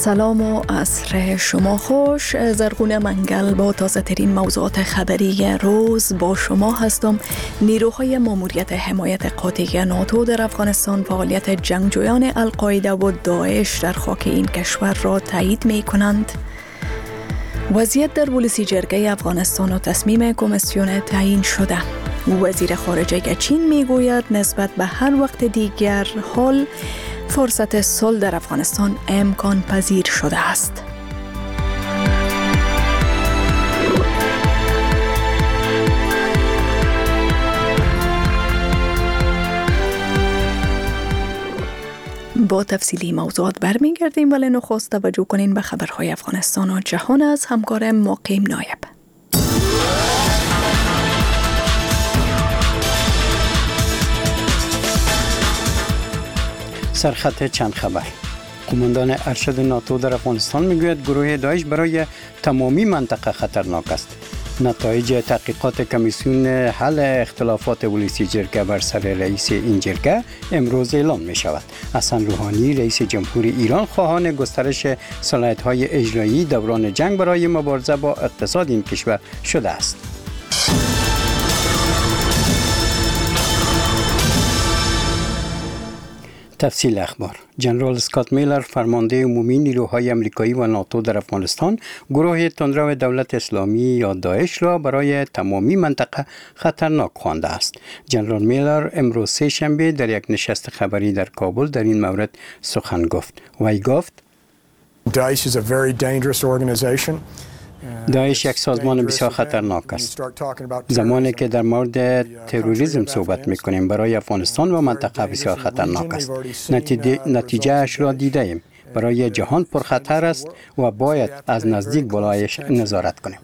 سلام و عصر شما خوش. زرغون منگل با تازه ترین موضوعات خبری روز با شما هستم. نیروهای ماموریت حمایت قاطع ناتو در افغانستان فعالیت جنگجویان القاعده و داعش در خاک این کشور را تایید می کنند. وضعیت در ولسی جرگه افغانستان و تصمیم کمیسیون تعیین شده. وزیر خارجه چین می گوید نسبت به هر وقت دیگر حال فرصت صلح در افغانستان امکان پذیر شده است. با تفصیلی موضوعات برمیگردیم، ولی نخست توجه کنین به خبرهای افغانستان و جهان از همکار مقیم نایب. سرخط چند خبر. قماندان ارشد ناتو در افغانستان میگوید گروه داعش برای تمامی منطقه خطرناک است. نتایج تحقیقات کمیسیون حل اختلافات ولسی جرگه بر سر رئیس این جرگه امروز اعلام می شود. حسن روحانی رئیس جمهوری ایران خواهان گسترش صلاحیت‌های اجرایی دوران جنگ برای مبارزه با اقتصاد این کشور شده است. تفصیل اخبار. جنرال اسکات میلر فرمانده عمومی نیروهای امریکایی و ناتو در افغانستان گروه تندرو دولت اسلامی یا داعش را برای تمامی منطقه خطرناک خوانده است. جنرال میلر امروز سه شنبه در یک نشست خبری در کابل در این مورد سخن گفت. وی گفت Daesh is a very dangerous organization. داعش یک سازمان بسیار خطرناک است. زمانی که در مورد تروریسم صحبت می‌کنیم برای افغانستان و منطقه بسیار خطرناک است. نتیجه اش را دیده ایم. برای جهان پرخطر است و باید از نزدیک بالایش نظارت کنیم.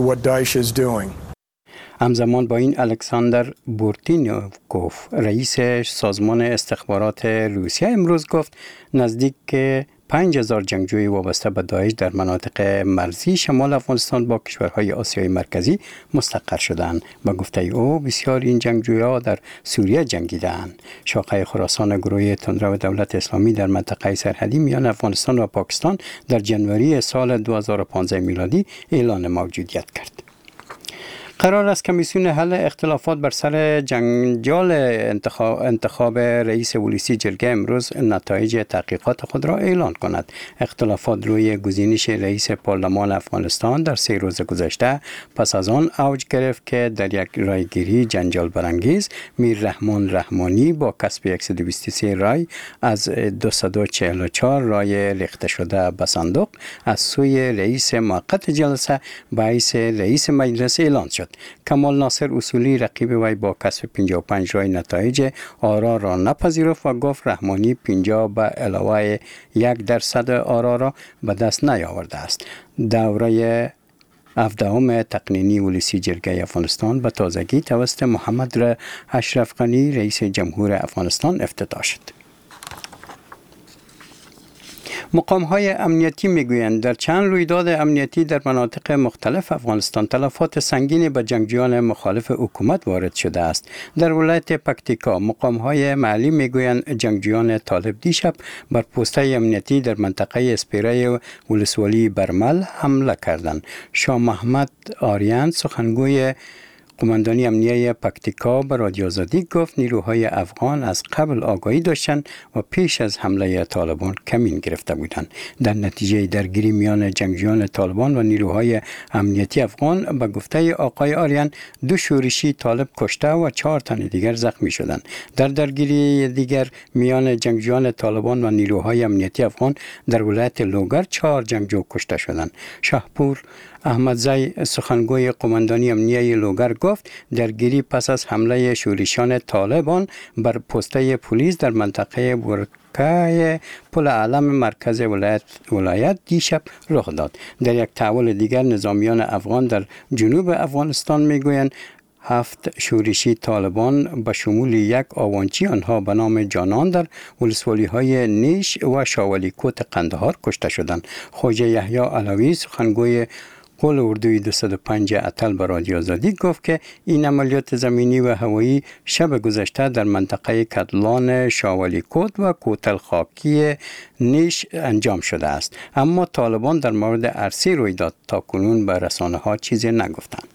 همزمان با این الکساندر بورتینیکوف رئیس سازمان استخبارات روسیه امروز گفت نزدیک 5000 جنگجوی وابسته به داعش در مناطق مرزی شمال افغانستان با کشورهای آسیای مرکزی مستقر شدند. با گفته او بسیار این جنگجویان در سوریه جنگیدند. شاخه خراسان گروه تندرو دولت اسلامی در منطقه سرحدی میان افغانستان و پاکستان در جنوری سال 2015 میلادی اعلان موجودیت کرد. قرار است کمیسیون حل اختلافات بر سر جنجال انتخاب رئیس ولسی جرگه امروز نتایج تحقیقات خود را اعلان کند. اختلافات روی گزینش رئیس پارلمان افغانستان در 3 روز گذشته پس از آن اوج گرفت که در یک رایگیری جنجال برانگیز میر رحمان رحمانی با کسب 123 رای از 244 رای ریخته شده به صندوق از سوی رئیس موقت جلسه باعث رئیس مجلس اعلان شد. کمال ناصر اصولی رقیب وی با کسب 55 رای نتایج آرا را نپذیرفت و گفت رحمانی 50 به علاوه 1% آرا را به دست نیاورده است. دوره 17 تقنینی ولسی جرگه افغانستان به تازگی توسط محمد اشرف غنی رئیس جمهور افغانستان افتتاح شد. مقام‌های امنیتی میگویند در چند رویداد امنیتی در مناطق مختلف افغانستان تلفات سنگینی به جنگجویان مخالف حکومت وارد شده است. در ولایت پکتیکا مقام‌های محلی میگویند جنگجویان طالب دیشب بر پوسته امنیتی در منطقه اسپیره ولسوالی برمل حمله کردند. شاه محمد آریان سخنگوی قماندانی امنیه پکتیکا به رادیو آزادی گفت نیروهای افغان از قبل آگاهی داشتند و پیش از حمله طالبان کمین گرفته بودند. در نتیجه درگیری میان جنگجویان طالبان و نیروهای امنیتی افغان به گفته آقای آریان 2 شورشی طالب کشته و 4 تن دیگر زخمی شدند. در درگیری دیگر میان جنگجویان طالبان و نیروهای امنیتی افغان در ولایت لوگر 4 جنگجو کشته شدند. شاهپور احمدزی سخنگوی قماندانی امنیه لوگر گفت درگیری پس از حمله شورشیان طالبان بر پسته پلیس در منطقه برکه پل علم مرکز ولایت دیشب رخ داد. در یک تحول دیگر نظامیان افغان در جنوب افغانستان میگویند 7 شورشی طالبان به شمول یک آوانچی آنها به نام جانان در ولسوالی‌های نیش و شاولی کوت قندهار کشته شدند. خواجه یحیی علوی سخنگوی قول اردوی 205 اتل به رادیو آزادی گفت که این عملیات زمینی و هوایی شب گذشته در منطقه کدلان، شاولی کود و کوتل خاکی نیش انجام شده است. اما طالبان در مورد عرصه رویداد تا کنون به رسانه ها چیزی نگفتند.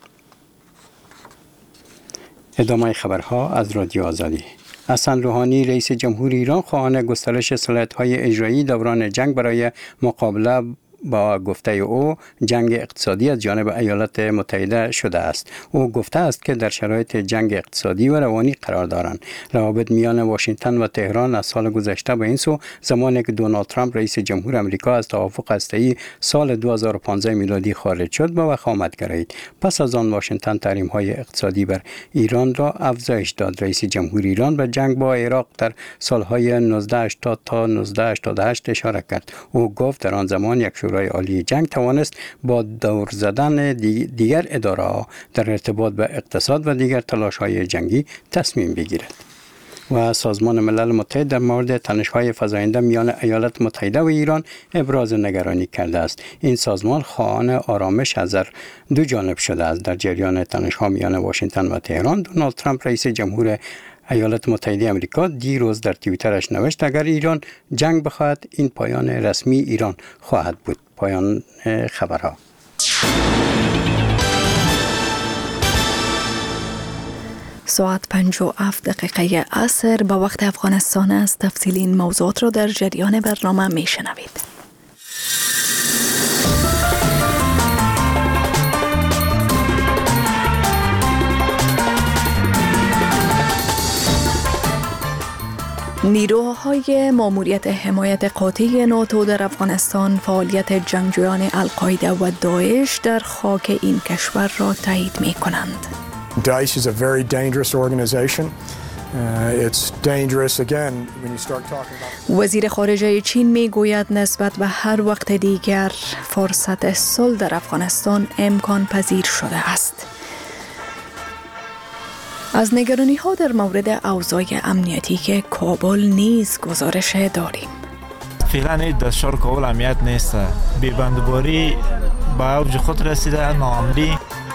ادامه خبرها از رادیو آزادی. حسن روحانی رئیس جمهور ایران خواهان گسترش صلاحیت‌های اجرایی دوران جنگ برای مقابله با گفته او جنگ اقتصادی از جانب ایالات متحده شده است. او گفته است که در شرایط جنگ اقتصادی و روانی قرار دارند. روابط میان واشنگتن و تهران از سال گذشته به این سو زمانی که دونالد ترامپ رئیس جمهور آمریکا از توافق هسته‌ای سال 2015 میلادی خارج شد به وخامت گرایید. پس از آن واشنگتن تحریم‌های اقتصادی بر ایران را افزایش داد. رئیس جمهور ایران به جنگ با عراق در سالهای 1980 تا 1988 اشاره کرد. او گفت در آن زمان یک شورای عالی جنگ توانست با دور زدن دیگر اداره‌ها در ارتباط به اقتصاد و دیگر تلاش‌های جنگی تصمیم بگیرد. و سازمان ملل متحد در مورد تنش‌های فزاینده میان ایالات متحده و ایران ابراز نگرانی کرده است. این سازمان خواهان آرامش از دو جانب شده است. در جریان تنش‌ها میان واشنگتن و تهران، دونالد ترامپ رئیس جمهور ایالات متحده آمریکا دیروز در توییترش نوشت اگر ایران جنگ بخواهد این پایان رسمی ایران خواهد بود. پایان خبرها. ساعت 57 عصر به وقت افغانستان است. تفصیل این موضوعات را در جریان برنامه می شنوید. نیروهای ماموریت حمایت قاطع ناتو در افغانستان فعالیت جنگجویان القاعده و داعش در خاک این کشور را تایید می کنند. Daesh is a very dangerous organization. It's dangerous again when you start talking about. وزیر خارجه چین می گوید نسبت به هر وقت دیگر فرصت صلح در افغانستان امکان پذیر شده است. از نگرانی ها در مورد اوضاع امنیتی که کابل نیز گزارش داریم. فعلا دستشار کابل امنیت نیست. بیبندباری با اوج خود رسیده. ناامنی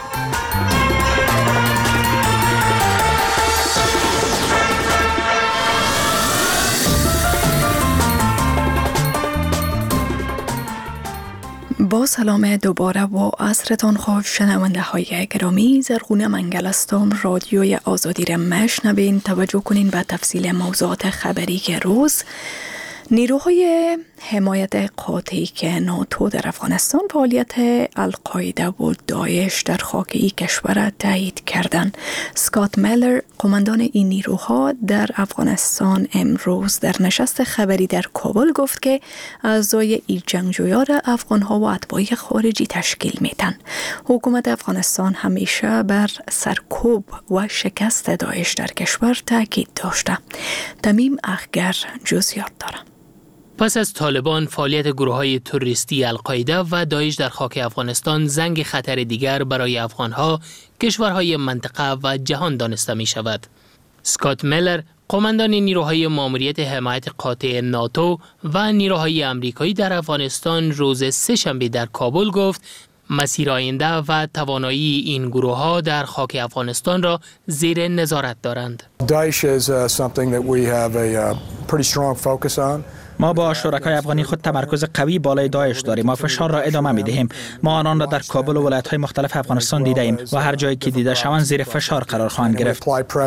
با سلام دوباره و عصرتان خوش شنونده های گرامی. زرغونه منگل هستم. رادیوی آزادی را میشنوین. توجه کنین به تفصیل موضوعات خبری روز. نیروهای حمایت قاطع که ناتو در افغانستان فعالیت القاعده و داعش در خاک این کشور تایید کردند. اسکات میلر قماندان این نیروها در افغانستان امروز در نشست خبری در کابل گفت که اعضای این جنگجویان را افغان‌ها و اتباع خارجی تشکیل میدن. حکومت افغانستان همیشه بر سرکوب و شکست داعش در کشور تاکید داشته. تمیم اخگر جزئیات داره. پس از طالبان فعالیت گروه‌های تروریستی القاعده و داعش در خاک افغانستان زنگ خطر دیگر برای افغان‌ها، کشورهای منطقه و جهان دانسته می شود. اسکات میلر قماندان نیروهای ماموریت حمایت قاطع ناتو و نیروهای آمریکایی در افغانستان روز سه‌شنبه در کابل گفت مسیر آینده و توانایی این گروه‌ها در خاک افغانستان را زیر نظارت دارند. Daesh is something that we have a pretty strong focus on. ما با شرکای افغانی خود تمرکز قوی بالای داعش داریم. ما فشار را ادامه می دهیم. ما آنان را در کابل و ولایت‌های مختلف افغانستان دیده ایم و هر جایی که دیده شوند زیر فشار قرار خواهند گرفت.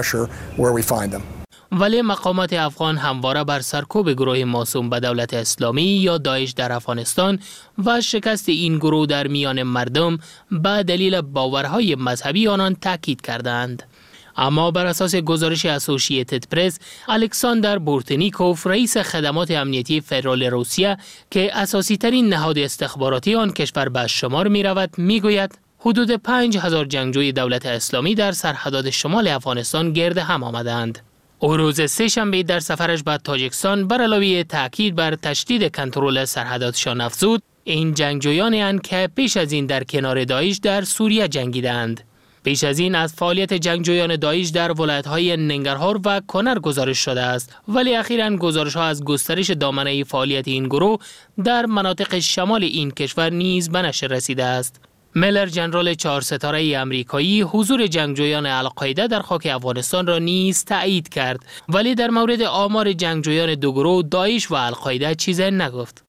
ولی مقامات افغان همواره بر سرکوب گروه موسوم به دولت اسلامی یا داعش در افغانستان و شکست این گروه در میان مردم به دلیل باورهای مذهبی آنان تاکید کردند. اما بر اساس گزارش اسوسییتد پرس، الکساندر بورتنیکوف رئیس خدمات امنیتی فدرال روسیه که اساسی ترین نهاد استخباراتی آن کشور به شمار می رود می گوید حدود 5000 جنگجوی دولت اسلامی در سرحدات شمال افغانستان گرد هم آمدند. او روز سه‌شنبه در سفرش به تاجیکستان بر علاوه تاکید بر تشدید کنترل سرحداتشان افزود این جنگجویانی اند که پیش از این در کنار داعش در سوریه جنگیدند. پیش از این از فعالیت جنگجویان داعش در ولایت‌های ننگرهار و کنر گزارش شده است، ولی اخیراً گزارش‌ها از گسترش دامنه فعالیت این گروه در مناطق شمال این کشور نیز به نشر رسیده است. میلر جنرال 4 ستاره امریکایی حضور جنگجویان القاعده در خاک افغانستان را نیز تایید کرد، ولی در مورد آمار جنگجویان دو گروه داعش و القاعده چیزی نگفت.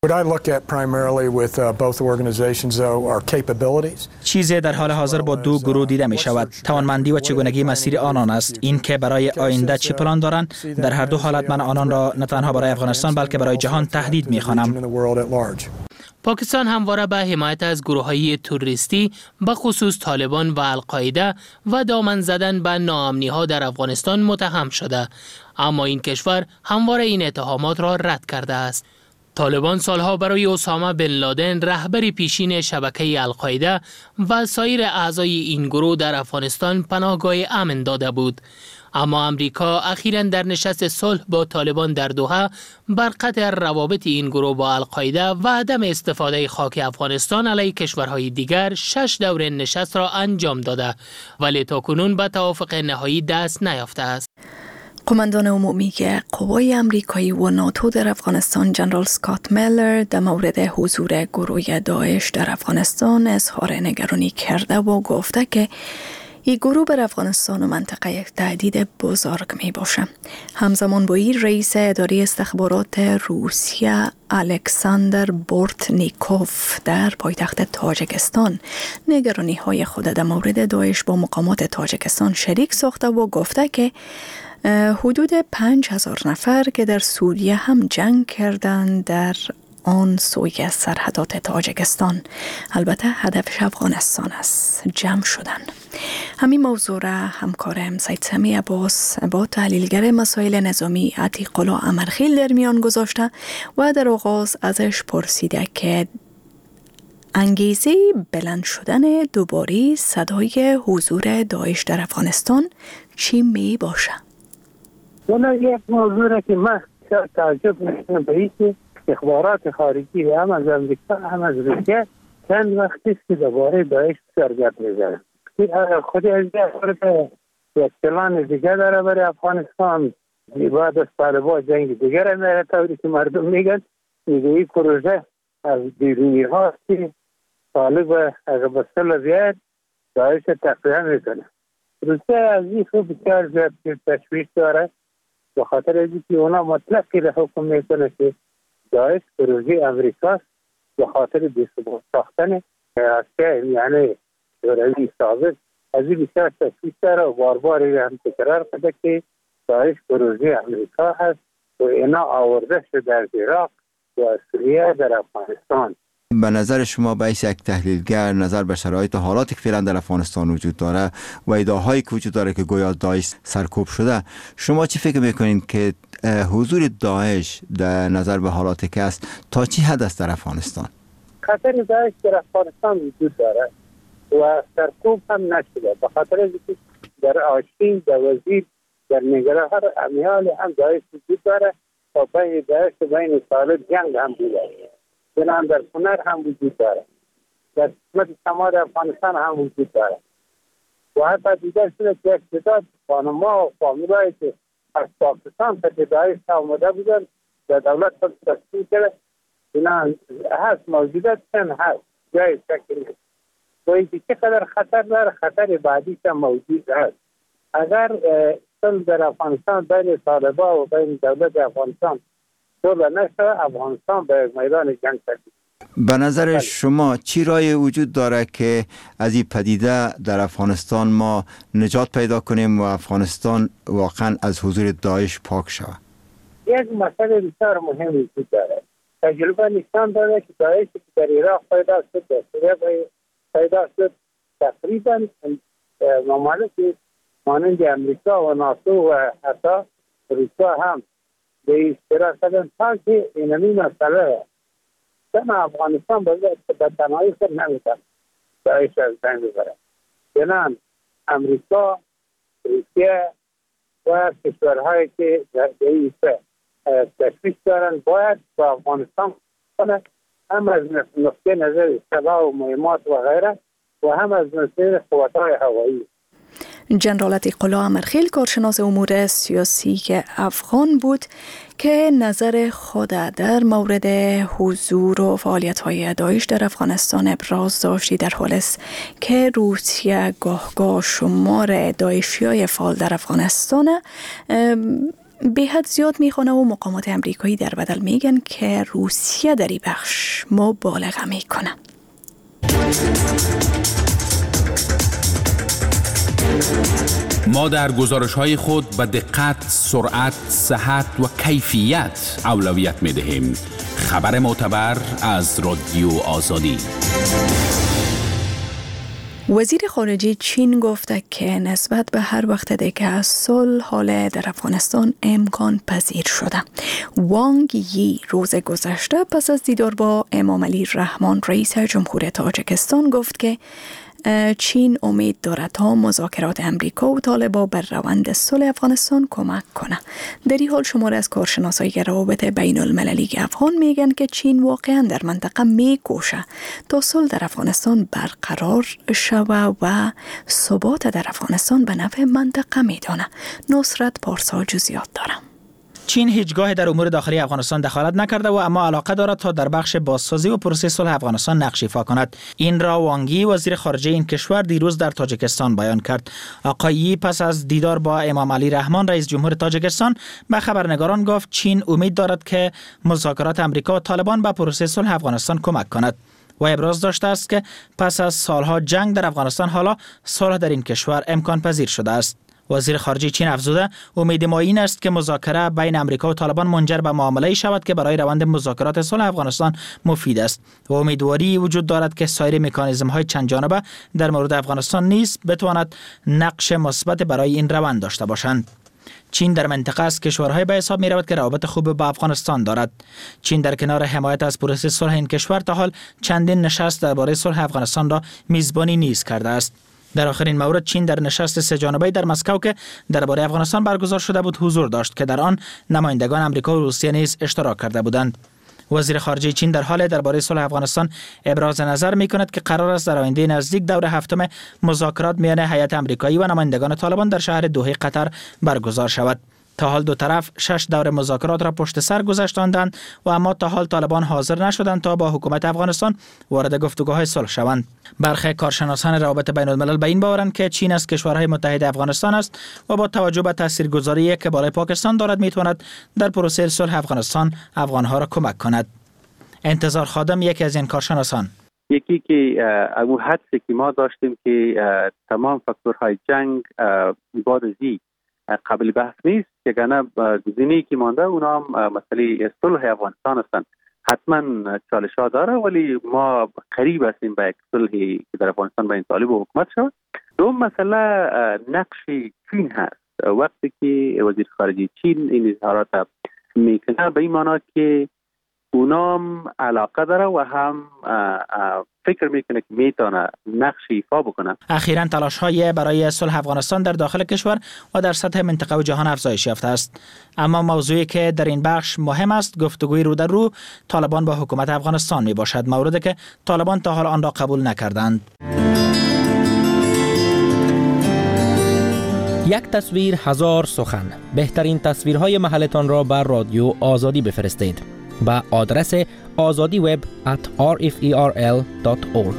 چیزی در حال حاضر با دو گروه دیده می شود. توانمندی و چگونگی مسیر آنان است. این که برای آینده چه پلان دارند، در هر دو حالت من آنان را نه تنها برای افغانستان بلکه برای جهان تهدید می خوانم. پاکستان همواره به حمایت از گروه‌های تروریستی به خصوص طالبان و القاعده و دامن زدن به ناامنی‌ها در افغانستان متهم شده، اما این کشور همواره این اتهامات را رد کرده است. طالبان سالها برای اسامه بن لادن رهبر پیشین شبکه القاعده و سایر اعضای این گروه در افغانستان پناهگاه امن داده بود. اما امریکا اخیراً در نشست صلح با طالبان در دوحه بر قطع روابط این گروه با القاعده و عدم استفاده خاک افغانستان علیه کشورهای دیگر 6 دوره نشست را انجام داده، ولی تاکنون به توافق نهایی دست نیافته است. قماندان عمومی قوای امریکایی و ناتو در افغانستان جنرال اسکات میلر در مورد حضور گروه داعش در افغانستان اظهار نگرانی کرده و گفته که این گروه بر افغانستان و منطقه یک تهدید بزرگ می باشه. همزمان با این رئیس اداره استخبارات روسیه الکساندر بورتنیکوف در پایتخت تاجیکستان نگرانی های خود در مورد داعش با مقامات تاجیکستان شریک ساخته و گفته که حدود 5000 نفر که در سوریه هم جنگ کردند در آن سوی سرحدات تاجیکستان، البته هدفش افغانستان است، جمع شدن. همین موضوع را همکارم سید سمی عباس با تحلیلگر مسائل نظامی عتیق الله امرخیل در میان گذاشته و در آغاز ازش پرسیده که انگیزه بلند شدن دوباره صدای حضور داعش در افغانستان چی می باشه؟ والا یک موضوع که من تعجب میکنم به این که اخبارات خارجی هم از امریکا هم از روسیه چند وقتی است که دوباره داعش سرگرد میزنه. خود از یک پلان دیگه داره برای افغانستان، بعد از طالبان جنگ دیگر میره، طوری که مردم میگن میگه این پروژه از بیرونی هاست که طالب اگر به صلح بیاید داعش تقویه میکنه. روسیه از این خوب بسیار زیاد تشویش داره به خاطر از اینکه اونا مطلق که حکم میکنه که داعش پروژه امریکاست به خاطر بی‌ثبات ساختن اسلحه، یعنی شوروی سابق. از این بسیار تشویش داره و بار بار هم تکرار کرده که داعش پروژه امریکا هست و اینا آورده شده در عراق و سوریه در افغانستان. به نظر شما به حیث یک تحلیلگر نظر به شرایط حالاتی که فعلا در افغانستان وجود داره و ادعاهایی که وجود داره که گویا داعش سرکوب شده، شما چی فکر میکنین که حضور داعش در نظر به حالاتی که است تا چی حد است در افغانستان؟ خطر داعش در افغانستان وجود داره و سرکوب هم نشده به خاطر اینکه در آشین، در وزیر، در نگرهار امیال هم داعش وجود داره و بین داعش و بین طالب جنگ هم بوده. بنام در کنر هم وجود داره، در قسمت شمال افغانستان هم وجود داره و حتی دیگر شده که اقتداد خانما و فامیلایی که از پاکستان تا داعش آمده بودن در دولت خود تشکیل کرده، بنام هست موجودت چند هست جای شکل نیست و اینکه چقدر خطر داره، خطر بعدی هم موجود هست. اگر صلح در افغانستان بین طالبان و بین دولت افغانستان صلح نشده، افغانستان به میدان جنگ تبدیل. به نظر شما چی رای وجود داره که از این پدیده در افغانستان ما نجات پیدا کنیم و افغانستان واقعا از حضور داعش پاک شود؟ یک مسئله بسیار مهم وجود داره. تجربه نشان داده که داعش که در عراق پیدا شد، در سوریه پیدا شد، تقریبا مانند امریکا و ناتو و حتی روسیه هم به اشتراک کردن تا که اینمی مسئله در افغانستان به تنهایی سر نمیتن داعش از بین ببره. چنان امریکا، روسیه و کشورهایی که در این تشویش دارن باید با افغانستان کنه، هم از نقطه نظر سلاح و مهمات و غیره و هم از نظر قوت‌های هوایی. جنرال عتیق‌الله امرخیل کارشناس امور سیاسی افغان بود که نظر خود در مورد حضور و فعالیت‌های داعش در افغانستان ابراز داشتی، در حالی است که روسیه گاه شمار داعشیای فعال در افغانستان به حد زیاد میخونه و مقامات امریکایی در بدل میگن که روسیه در این بخش مبالغه میکنه. ما در گزارش‌های خود به دقت، سرعت، صحت و کیفیت اولویت می‌دهیم. خبر معتبر از رادیو آزادی. وزیر خارجه چین گفته که نسبت به هر وقت دیگه صلح حال در افغانستان امکان پذیر شده. وانگ یی روز گذشته پس از دیدار با امام علی رحمان رئیس جمهوری تاجیکستان گفت که چین امید دارد تا مذاکرات امریکا و طالبان بر روند صلح افغانستان کمک کنه. در این حال شماری از کارشناسای روابط بین المللی افغان میگن که چین واقعا در منطقه میکوشه تا صلح در افغانستان برقرار شوه و ثبات در افغانستان به نفع منطقه میدانه. نصرت پارسا جزئیات داره. چین هیچگاه در امور داخلی افغانستان دخالت نکرده و اما علاقه دارد تا در بخش بازسازی و پروسه صلح افغانستان نقش ایفا کند. این را وانگ یی وزیر خارجه این کشور دیروز در تاجیکستان بیان کرد. آقای یی پس از دیدار با امام علی رحمان رئیس جمهور تاجیکستان به خبرنگاران گفت چین امید دارد که مذاکرات امریکا و طالبان به پروسه صلح افغانستان کمک کند و ابراز داشته است که پس از سالها جنگ در افغانستان حالا صلح در این کشور امکان پذیر شده است. وزیر خارجه چین افزوده امید ما این است که مذاکره بین امریکا و طالبان منجر به معامله‌ای شود که برای روند مذاکرات صلح افغانستان مفید است و امیدواری وجود دارد که سایر مکانیزم‌های چند جانبه در مورد افغانستان نیز بتواند نقش مثبت برای این روند داشته باشند. چین در منطقه از کشورهای به حساب می رود که روابط خوب با افغانستان دارد. چین در کنار حمایت از پروسه صلح این کشور تا حال چندین نشست درباره صلح افغانستان را میزبانی نیز کرده است. در آخرین مورد چین در نشست سه جانبه در مسکو که درباره افغانستان برگزار شده بود حضور داشت که در آن نمایندگان آمریکا و روسیه نیز اشتراک کرده بودند. وزیر خارجه چین در حال درباره صلح افغانستان ابراز نظر می‌کند که قرار است در آینده نزدیک دور هفتم مذاکرات میان هیئت آمریکایی و نمایندگان طالبان در شهر دوحه قطر برگزار شود. تا حال دو طرف 6 دور مذاکرات را پشت سر گذاشتند و اما تا حال طالبان حاضر نشدند تا با حکومت افغانستان وارد گفتگوهای صلح شوند. برخی کارشناسان روابط بین الملل به این باورند که چین از کشورهای متحد افغانستان است و با توجه به تاثیرگذاری که بالای پاکستان دارد میتواند در پروسه صلح افغانستان افغانها را کمک کند. انتظار خادم یکی از این کارشناسان: یکی که اون حدسی که ما داشتیم که تمام فاکتورهای جنگ بعد از قابل بحث نیست، که گنه گزینه‌ای که مانده اونا هم مسئله صلح افغانستان هستند. حتما چالش ها داره ولی ما قریب هستیم به یک صلحی که در افغانستان بین طالب و حکومت شد. دوم مسئله نقش چین هست. وقتی که وزیر خارجه چین این اظهارات میکنه به این معنی که اونا هم علاقه داره و هم فکر میکنه که میتونه نقش ایفا بکنه. اخیراً تلاش‌های برای صلح افغانستان در داخل کشور و در سطح منطقه و جهان افزایش یافته است. اما موضوعی که در این بخش مهم است گفتگوی رو در رو طالبان با حکومت افغانستان می باشد، موردی که طالبان تا حال آن را قبول نکردند. یک تصویر هزار سخن. بهترین تصویرهای محلتان را بر رادیو آزادی بفرستید با آدرس azadiweb@rferl.org.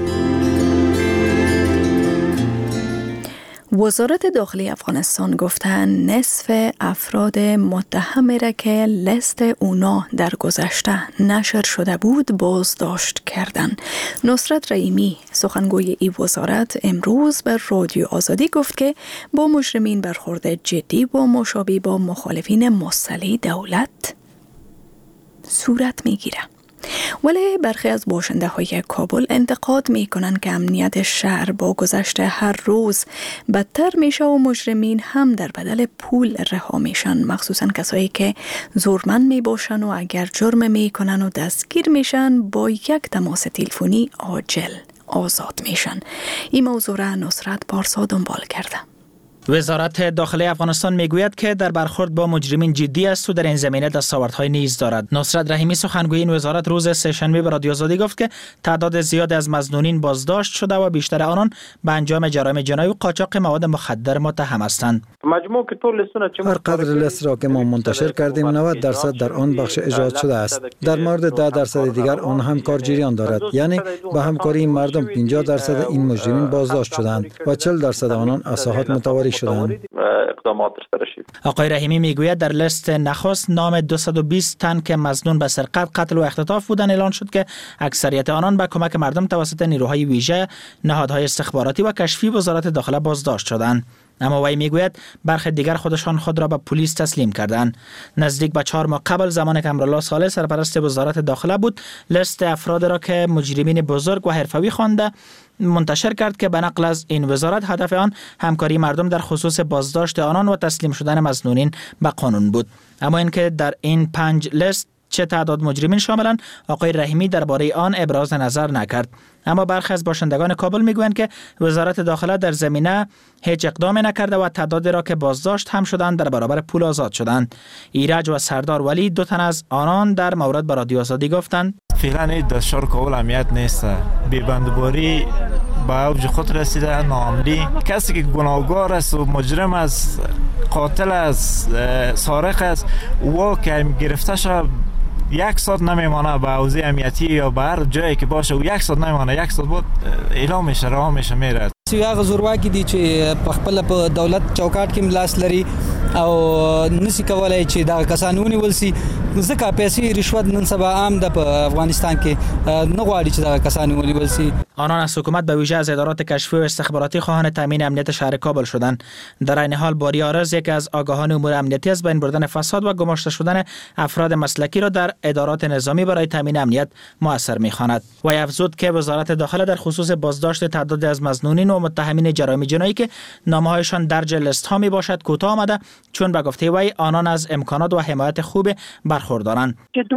وزارت داخلی افغانستان گفتن نصف افراد متهم را که لیست اونا در گذشته نشر شده بود بازداشت کردن. نصرت رحیمی سخنگوی این وزارت امروز به رادیو آزادی گفت که با مجرمین برخورد جدی و مشابه با مخالفین مسلح دولت صورت میگیره. ولی برخی از باشنده های کابل انتقاد میکنن که امنیت شهر با گذشت هر روز بدتر میشه و مجرمین هم در بدل پول رها میشن، مخصوصا کسایی که زورمند میباشن و اگر جرم میکنن و دستگیر میشن با یک تماس تلفنی عاجل آزاد میشن. این موضوع را نصرت پارسا دنبال کرده. وزارت داخلی افغانستان میگوید که در برخورد با مجرمین جدی است و در این زمینه دستاوردهای نیز دارد. نصرت رحیمی سخنگوی این وزارت روز سه‌شنبه به رادیو آزادی گفت که تعداد زیادی از مظنونین بازداشت شده و بیشتر آنان به انجام جرایم جنایی و قاچاق مواد مخدر متهم هستند. هر قدر لیست را که ما منتشر کردیم 90% در آن بخش ایجاد شده است. در مورد 10% دیگر آن هم کار جریان دارد. یعنی با همکاری این مردم 50% این مجرمین بازداشت شدند و 40% آنان اساحات متواری شدند. آقای رحیمی میگوید در لیست نخست نام 220 تن که مظنون به سرقت، قتل و اختطاف بودند اعلان شد که اکثریت آنان به کمک مردم توسط نیروهای ویژه، نهادهای استخباراتی و کشفی وزارت داخله بازداشت شدند. اما وی میگوید برخی دیگر خودشان خود را به پلیس تسلیم کردند. نزدیک به 4 ماه قبل زمان که امرالله صالح سرپرست وزارت داخله بود، لیست افراد را که مجرمین بزرگ و حرفه‌ای خوانده منتشر کرد که به نقل از این وزارت هدف آن همکاری مردم در خصوص بازداشت آنان و تسلیم شدن مظنونین به قانون بود. اما اینکه در این 5 لیست چه تعداد مجرمین شاملند، آقای رحیمی درباره آن ابراز نظر نکرد. اما برخی از باشندگان کابل میگویند که وزارت داخله در زمینه هیچ اقدامی نکرده و تعدادی را که بازداشت هم شدند در برابر پول آزاد شدند. ایرج و سردار ولی 2 تن از آنان در مورد به رادیو آزادی گفتند فعلا در شهر کابل امنیت نیست. بی‌بندباری با اوج خود رسیده. ناامنی، کسی که گناهکار است و مجرم است، قاتل است، سارق است، او که گرفته شد 1 ساعت نمیمانه به حوزه امنیتی یا به هر جایی که باشه و 1 ساعت نمیمانه، 1 ساعت بود اعلام میشه، رها میشه، میره. هغه زورواکي دي چې په خپل په دولت چوکاټ کې ملاس لري او نسی کولای چې دا کسانو ونیول سي. ځکه پیسې رشوت نن سبا عام ده په افغانستان کې، نه غواړي چې دا کسانو ونیول سي. آنان از حکومت به ویژه از ادارات کشفی و استخباراتی خواهان تامین امنیت شهر کابل شدند. در این حال باری آرز، یکی از آگاهان امور امنیتی، از بین بردن فساد و گماشته شدن افراد مسلکی را در ادارات نظامی برای تامین امنیت مؤثر می‌خواند. وی افزود که وزارت داخله در خصوص بازداشت تعدادی از مظنونین و متهمین جرایم جنایی که نامه‌هایشان درج لیست ها می باشد کوتاه آمده، چون به گفته وی آنان از امکانات و حمایت خوب برخوردارند.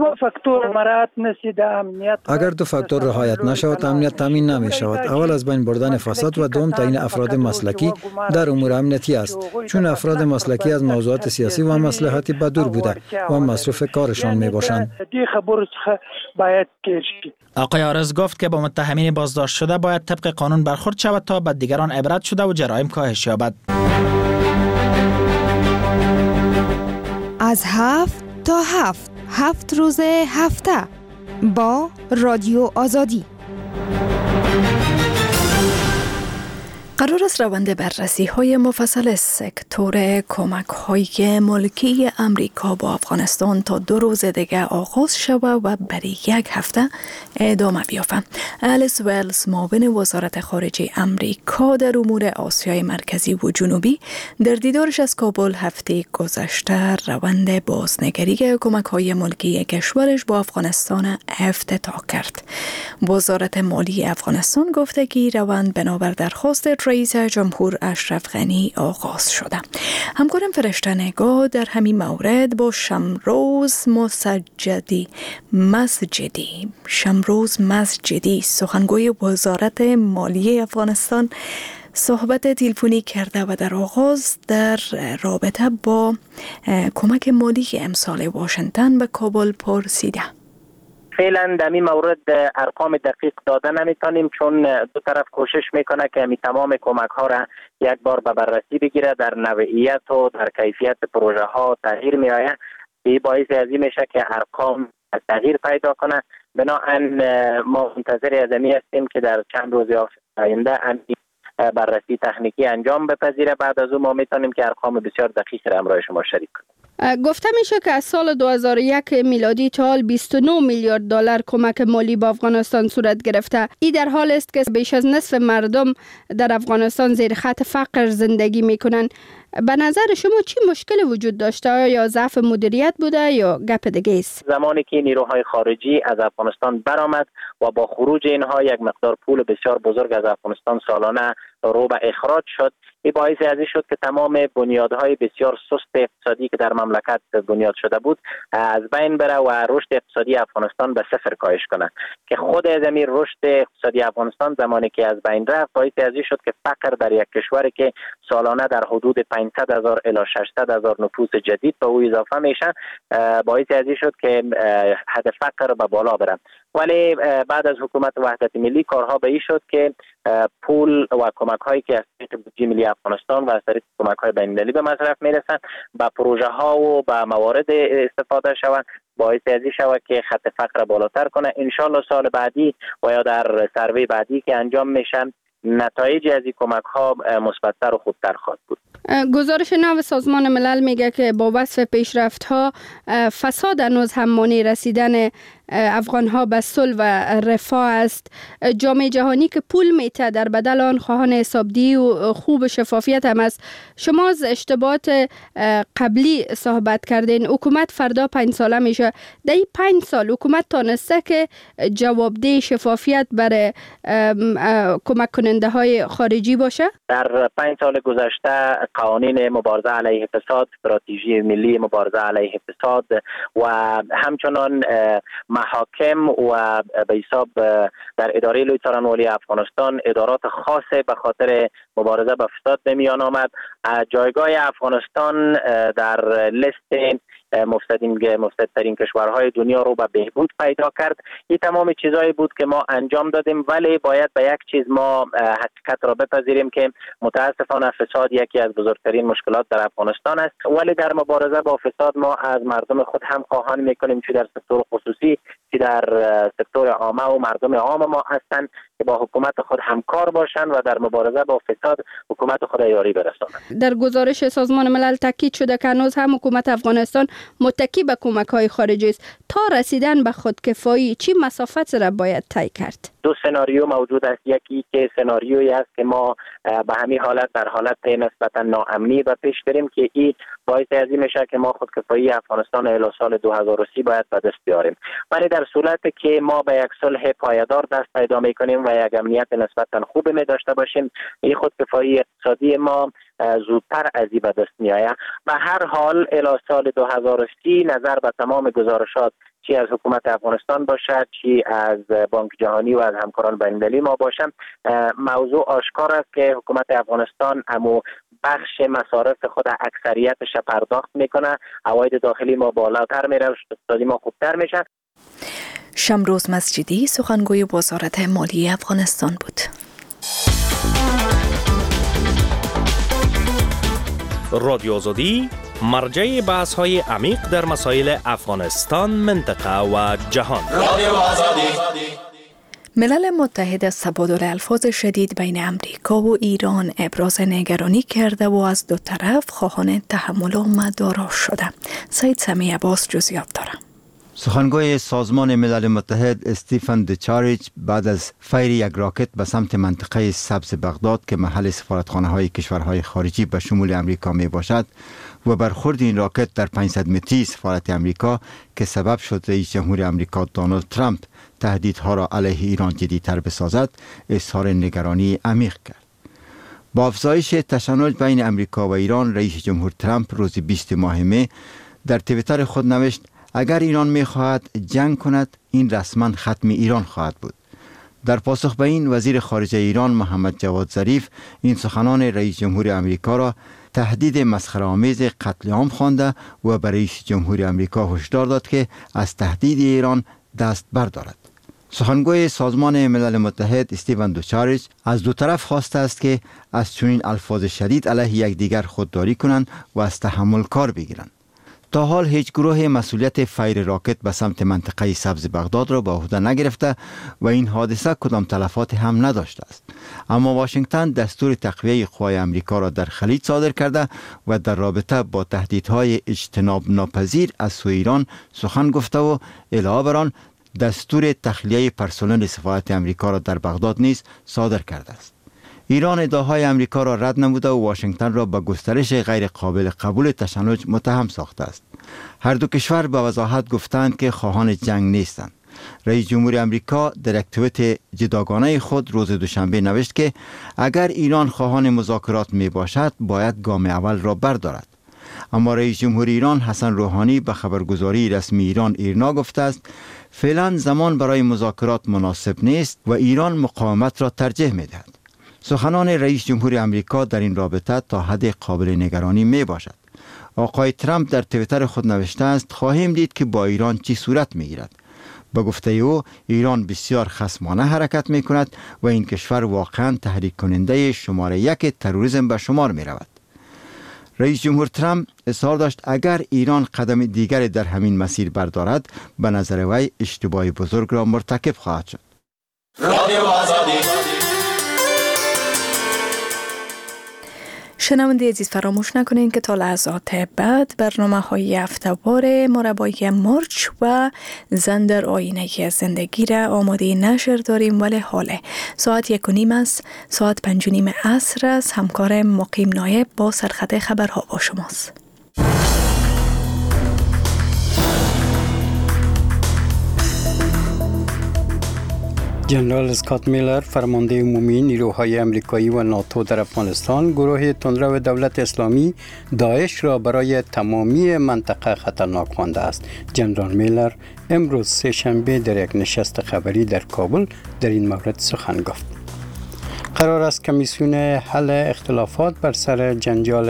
اگر 2 فاکتور رعایت نشود امنیت تامین نمی شود. اول از بین بردن فساد و دوم تعیین افراد مسلکی در امور امنیتی است، چون افراد مسلکی از موضوعات سیاسی و مصلحتی بدور بوده و مصروف کارشان می باشند. آقای آرز گفت که با متهمین بازداشت شده باید طبق قانون برخورد شود تا به دیگران عبرت شده و جرایم کاهش یابد. از 7 تا 7 روز هفته با رادیو آزادی. قرار است روند بررسی های مفصل سکتور کمک های ملکی امریکا با افغانستان تا 2 روز دیگه آغاز شود و برای 1 هفته ادامه بیافت. الیس ولز، معاون وزارت خارجه امریکا در امور آسیای مرکزی و جنوبی، در دیدارش از کابل هفته گذشته روند بازنگری کمک های ملکی کشورش با افغانستان افتتاح کرد. وزارت مالی افغانستان گفته که روند بنابر درخواست رئیس جمهور اشرف غنی آغاز شده. همکارم فرشته نگاه در همین مورد با شمروز مسجدی سخنگوی وزارت مالی افغانستان صحبت تلفنی کرده و در آغاز در رابطه با کمک مالی امسال واشنگتن به کابل پرسیده. فعلا در این مورد ارقام دقیق داده نمیتونیم، چون 2 طرف کوشش میکنه که تمام کمک ها را یک بار به بررسی بگیره. در نوعیت و در کیفیت پروژه ها تغییر می آید. این باعث از این میشه که ارقام تغییر پیدا کنه. بنابراین ما منتظر از این هستیم که در چند روز آینده بررسی تکنیکی انجام بپذیره. بعد از اون ما میتونیم که ارقام بسیار دقیق را همراه شما شریک کنیم. گفته میشه که از سال 2001 میلادی تا حال 29 میلیارد دلار کمک مالی به افغانستان صورت گرفته. این در حال است که بیش از نصف مردم در افغانستان زیر خط فقر زندگی میکنن. به نظر شما چی مشکل وجود داشته؟ یا ضعف مدیریت بوده یا گپ دیگه است؟ زمانی که نیروهای خارجی از افغانستان برآمد و با خروج اینها یک مقدار پول بسیار بزرگ از افغانستان سالانه رو به اخراج شد. این باعث ازی شد که تمام بنیادهای بسیار سست اقتصادی که در مملکت بنیاد شده بود از بین بره و رشد اقتصادی افغانستان به صفر کاهش کنه که خود از این رشد اقتصادی افغانستان زمانی که از بین رفت باعث ازی شد که فقر در یک کشوری که سالانه در حدود 500,000 الی 600,000 نفوس جدید به او اضافه میشه باعث ازی شد که حد فقر به بالا بره. ولی بعد از حکومت وحدت ملی کارها به این شد که پول و کمک هایی که از طریق بودجه ملی افغانستان و از طریق کمک های بین المللی به مصرف میرسن به پروژه ها و به موارد استفاده شود باعث ازی شود که خط فقر بالاتر کنه. انشالله سال بعدی و یا در سروی بعدی که انجام میشن نتایج از این کمک ها مثبت‌تر و خوبتر خواهد بود. گزارش نو سازمان ملل میگه که با وصف پیشرفت ها فساد هنوز هم مانع رسیدن افغان ها به صلح و رفاه است. جامعه جهانی که پول میته در بدل آن خواهان حسابدهی و خوب شفافیت هم است. شما از اشتباهات قبلی صحبت کردین. حکومت فردا 5 ساله میشه. در این 5 سال حکومت تانسته که جوابده شفافیت برای کمک کننده های خارجی باشه؟ در 5 سال گذشته قوانین مبارزه علیه فساد، استراتژی ملی مبارزه علیه فساد و همچنان محاکم و به حساب در اداره لوی څارنوالۍ افغانستان ادارات خاصه به خاطر مبارزه با فساد به میان آمد. جایگاه افغانستان در لیست مفسدترین کشورهای دنیا رو به بهبود پیدا کرد. این تمام چیزایی بود که ما انجام دادیم ولی باید به یک چیز ما حقیقت را بپذیریم که متاسفانه فساد یکی از بزرگترین مشکلات در افغانستان است. ولی در مبارزه با فساد ما از مردم خود هم خواهان میکنیم چه در سکتور خصوصی چه در سکتور عامه و مردم عام ما هستند که با حکومت خود همکار باشند و در مبارزه با فساد حکومت خود یاری برسانند. در گزارش سازمان ملل تاکید شده که هنوز هم حکومت افغانستان متکی به کمک‌های خارجی است. تا رسیدن به خودکفایی چی مسافت را باید طی کرد؟ 2 سناریو موجود است. یکی که سناریویی است که ما به همین حالت در حالت نسبتا ناامنی به پیش بریم که این باعث ازی میشه که ما خودکفایی افغانستان الی سال 2030 باید به دست بیاریم. ولی در صورتی که ما به یک صلح پایدار دست پیدا میکنیم و یک امنیت نسبتا خوب می داشته باشیم این خودکفایی اقتصادی ما زودتر از این به دست میآید. به هر حال الی سال 2030 نظر به تمام گزارشات چی از حکومت افغانستان باشد چی از بانک جهانی و از همکاران بین‌المللی ما باشم موضوع آشکار است که حکومت افغانستان امو بخش مصارف خود اکثریتش پرداخت میکنه. عواید داخلی ما بالاتر میره، اقتصادی ما خوبتر میشه. شمروز مسجدی سخنگوی وزارت مالی افغانستان بود. رادیو آزادی مرجع بحث های عمیق در مسائل افغانستان، منطقه و جهان. ملل متحد از تبادل الفاظ شدید بین امریکا و ایران ابراز نگرانی کرده و از دو طرف خواهان تحمل و مدارا شده. سید سمی عباس جزئیات داره. سخنگوی سازمان ملل متحد استیفن دوچاریچ بعد از فیر یک راکت به سمت منطقه سبز بغداد که محل سفارتخانه‌های کشورهای خارجی به شمول امریکا می باشد و برخورد این راکت در 500 متری سفارت امریکا که سبب شد رئیس جمهور امریکا دونالد ترامپ تهدیدها را علیه ایران جدی‌تر بسازد اظهار نگرانی عمیق کرد. با افزایش تشنج بین امریکا و ایران رئیس جمهور ترامپ روز 20 ماه می در توییتر خود نوشت اگر ایران می‌خواهد جنگ کند این رسما ختم ایران خواهد بود. در پاسخ به این وزیر خارجه ایران محمد جواد ظریف این سخنان رئیس جمهور امریکا را تهدید مسخره‌آمیز قتل عام خوانده و به رئیس جمهور امریکا هشدار داد که از تهدید ایران دست بردارد. سخنگوی سازمان ملل متحد استیفن دوچاریچ از دو طرف خواسته است که از چنین الفاظ شدید علیه یکدیگر خودداری کنند و از تحمل کار بگیرند. تا حال هیچ گروه مسئولیت فیر راکت به سمت منطقه سبز بغداد را به عهده نگرفته و این حادثه کدام تلفات هم نداشته است. اما واشنگتن دستور تقویه قوای امریکا را در خلیج صادر کرده و در رابطه با تهدیدهای اجتناب ناپذیر از سوی ایران سخن گفته و علاوه بر آن دستور تخلیه پرسنل سفارت امریکا را در بغداد نیز صادر کرده است. ایران ادعاهای امریکا را رد نموده و واشنگتن را به گسترش غیر قابل قبول تشنج متهم ساخته است. هر دو کشور به وضاحت گفتند که خواهان جنگ نیستند. رئیس جمهور امریکا در یک توییت جداگانه خود روز دوشنبه نوشت که اگر ایران خواهان مذاکرات می باشد باید گام اول را بردارد. اما رئیس جمهور ایران حسن روحانی به خبرگزاری رسمی ایران ایرنا گفته است فعلا زمان برای مذاکرات مناسب نیست و ایران مقاومت را ترجیح می دهد. سخنان رئیس جمهور امریکا در این رابطه تا حد قابل نگرانی می باشد. آقای ترامپ در توییتر خود نوشته است خواهیم دید که با ایران چی صورت می گیرد. به گفته او ایران بسیار خصمانه حرکت می کند و این کشور واقعا تحریک کننده شماره یک تروریسم به شمار می رود. رئیس جمهور ترامپ اصرار داشت اگر ایران قدم دیگری در همین مسیر بردارد به نظر وی اشتباه بزرگ را مرتکب خواهد شد. شنونده عزیز فراموش نکنین که تا لحظات بعد برنامه‌های هفته‌وار مربای مرچ و زن در آینه زندگی را آماده نشر داریم، ولی حاله ساعت 1:30 است، ساعت 5:30 عصر است. همکار مقیم نایب با سرخط خبرها با شماست. جنرال اسکات میلر فرمانده عمومی نیروهای امریکایی و ناتو در افغانستان گروه تندرو دولت اسلامی داعش را برای تمامی منطقه خطرناک خوانده است. جنرال میلر امروز سه‌شنبه در یک نشست خبری در کابل در این مورد سخن گفت. قرار است کمیسیون حل اختلافات بر سر جنجال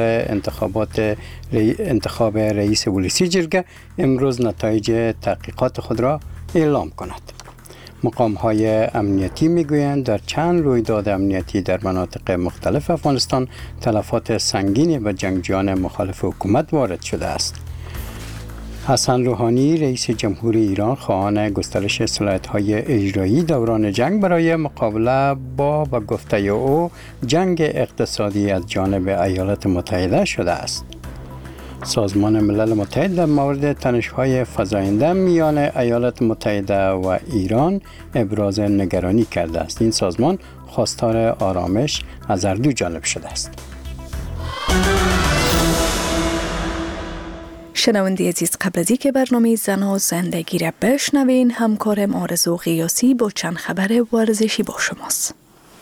انتخاب رئیس ولسی جرگه امروز نتایج تحقیقات خود را اعلام کند. مقام‌های امنیتی می‌گویند در چند رویداد امنیتی در مناطق مختلف افغانستان تلفات سنگینی به جنگجویان مخالف حکومت وارد شده است. حسن روحانی رئیس جمهور ایران خواهان گسترش صلاحیت‌های اجرایی دوران جنگ برای مقابله با به گفته او جنگ اقتصادی از جانب ایالات متحده شده است. سازمان ملل متحد در مورد تنش‌های فزاینده میان ایالات متحده و ایران ابراز نگرانی کرده است. این سازمان خواستار آرامش از هر دو جانب شده است. شنونده عزیز، قبل از اینکه برنامه زن و زندگی را بشنوین، همکارم آرزو قیاسی با چند خبر ورزشی با شماست.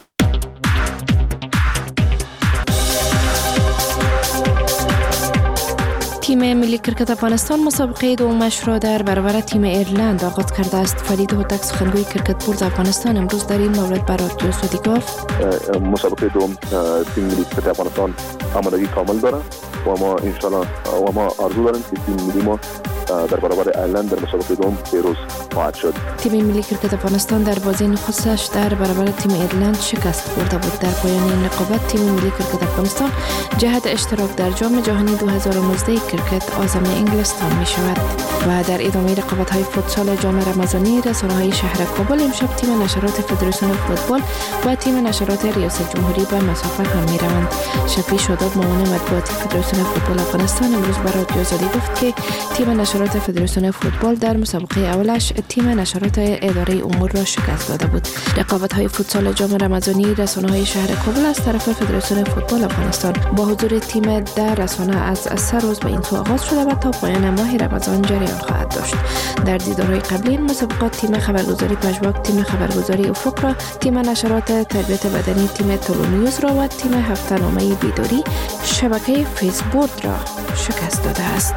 تیم ملی کرکت افغانستان مسابقه دومش را در برابر تیم ایرلند آغاز کرده است. فرید هوتک سخنگوی کرکت بورد افغانستان امروز در این مورد به رادیو سعودی گفت مسابقه دوم تیم ملی کرکت افغانستان آمادگی کامل داره و ما انشالله و ما آرزو داریم که تیم ملی ما در برابر ایرلند در مسابقه دوم پیروز خواهد شد. تیم ملی کرکت افغانستان در بازی نخستش در برابر تیم ایرلند شکست خورده بود. در پایان این رقابت تیم ملی کرکت افغانستان جهت اشتراک در جام جهانی 2019 کرکت عازم انگلستان می شود. و در ادامه رقابت‌های فوتسال جام رمضانی، رسانه‌های شهر کابل امشب تیم نشرات فدراسیون فوتبال و تیم نشرات ریاست جمهوری به مسافر هم می روند. شفیع شاداب معاون مطبوعاتی فدراسیون فوتبال افغانستان امروز به رادیو آزادی گفت که تیم نشرات فدراسیون فوتبال در مسابقه اولش تیم نشرات اداره امور را شکست داده بود. رقابت‌های فوتسال جام رمضانی رسانه‌های شهر کابل از طرف فدراسیون فوتبال افغانستان با حضور تیم در رسانه از 3 روز به این سو آغاز شده و تا پایان ماه رمضان جریان خواهد داشت. در دیدارهای قبلی این مسابقات تیم خبرگزاری پژواک، تیم خبرگزاری افق را، تیم نشرات تربیت بدنی تیم تولونیوز را و تیم هفته‌نامه بیداری شبکه فیسبورد را شکست داده است.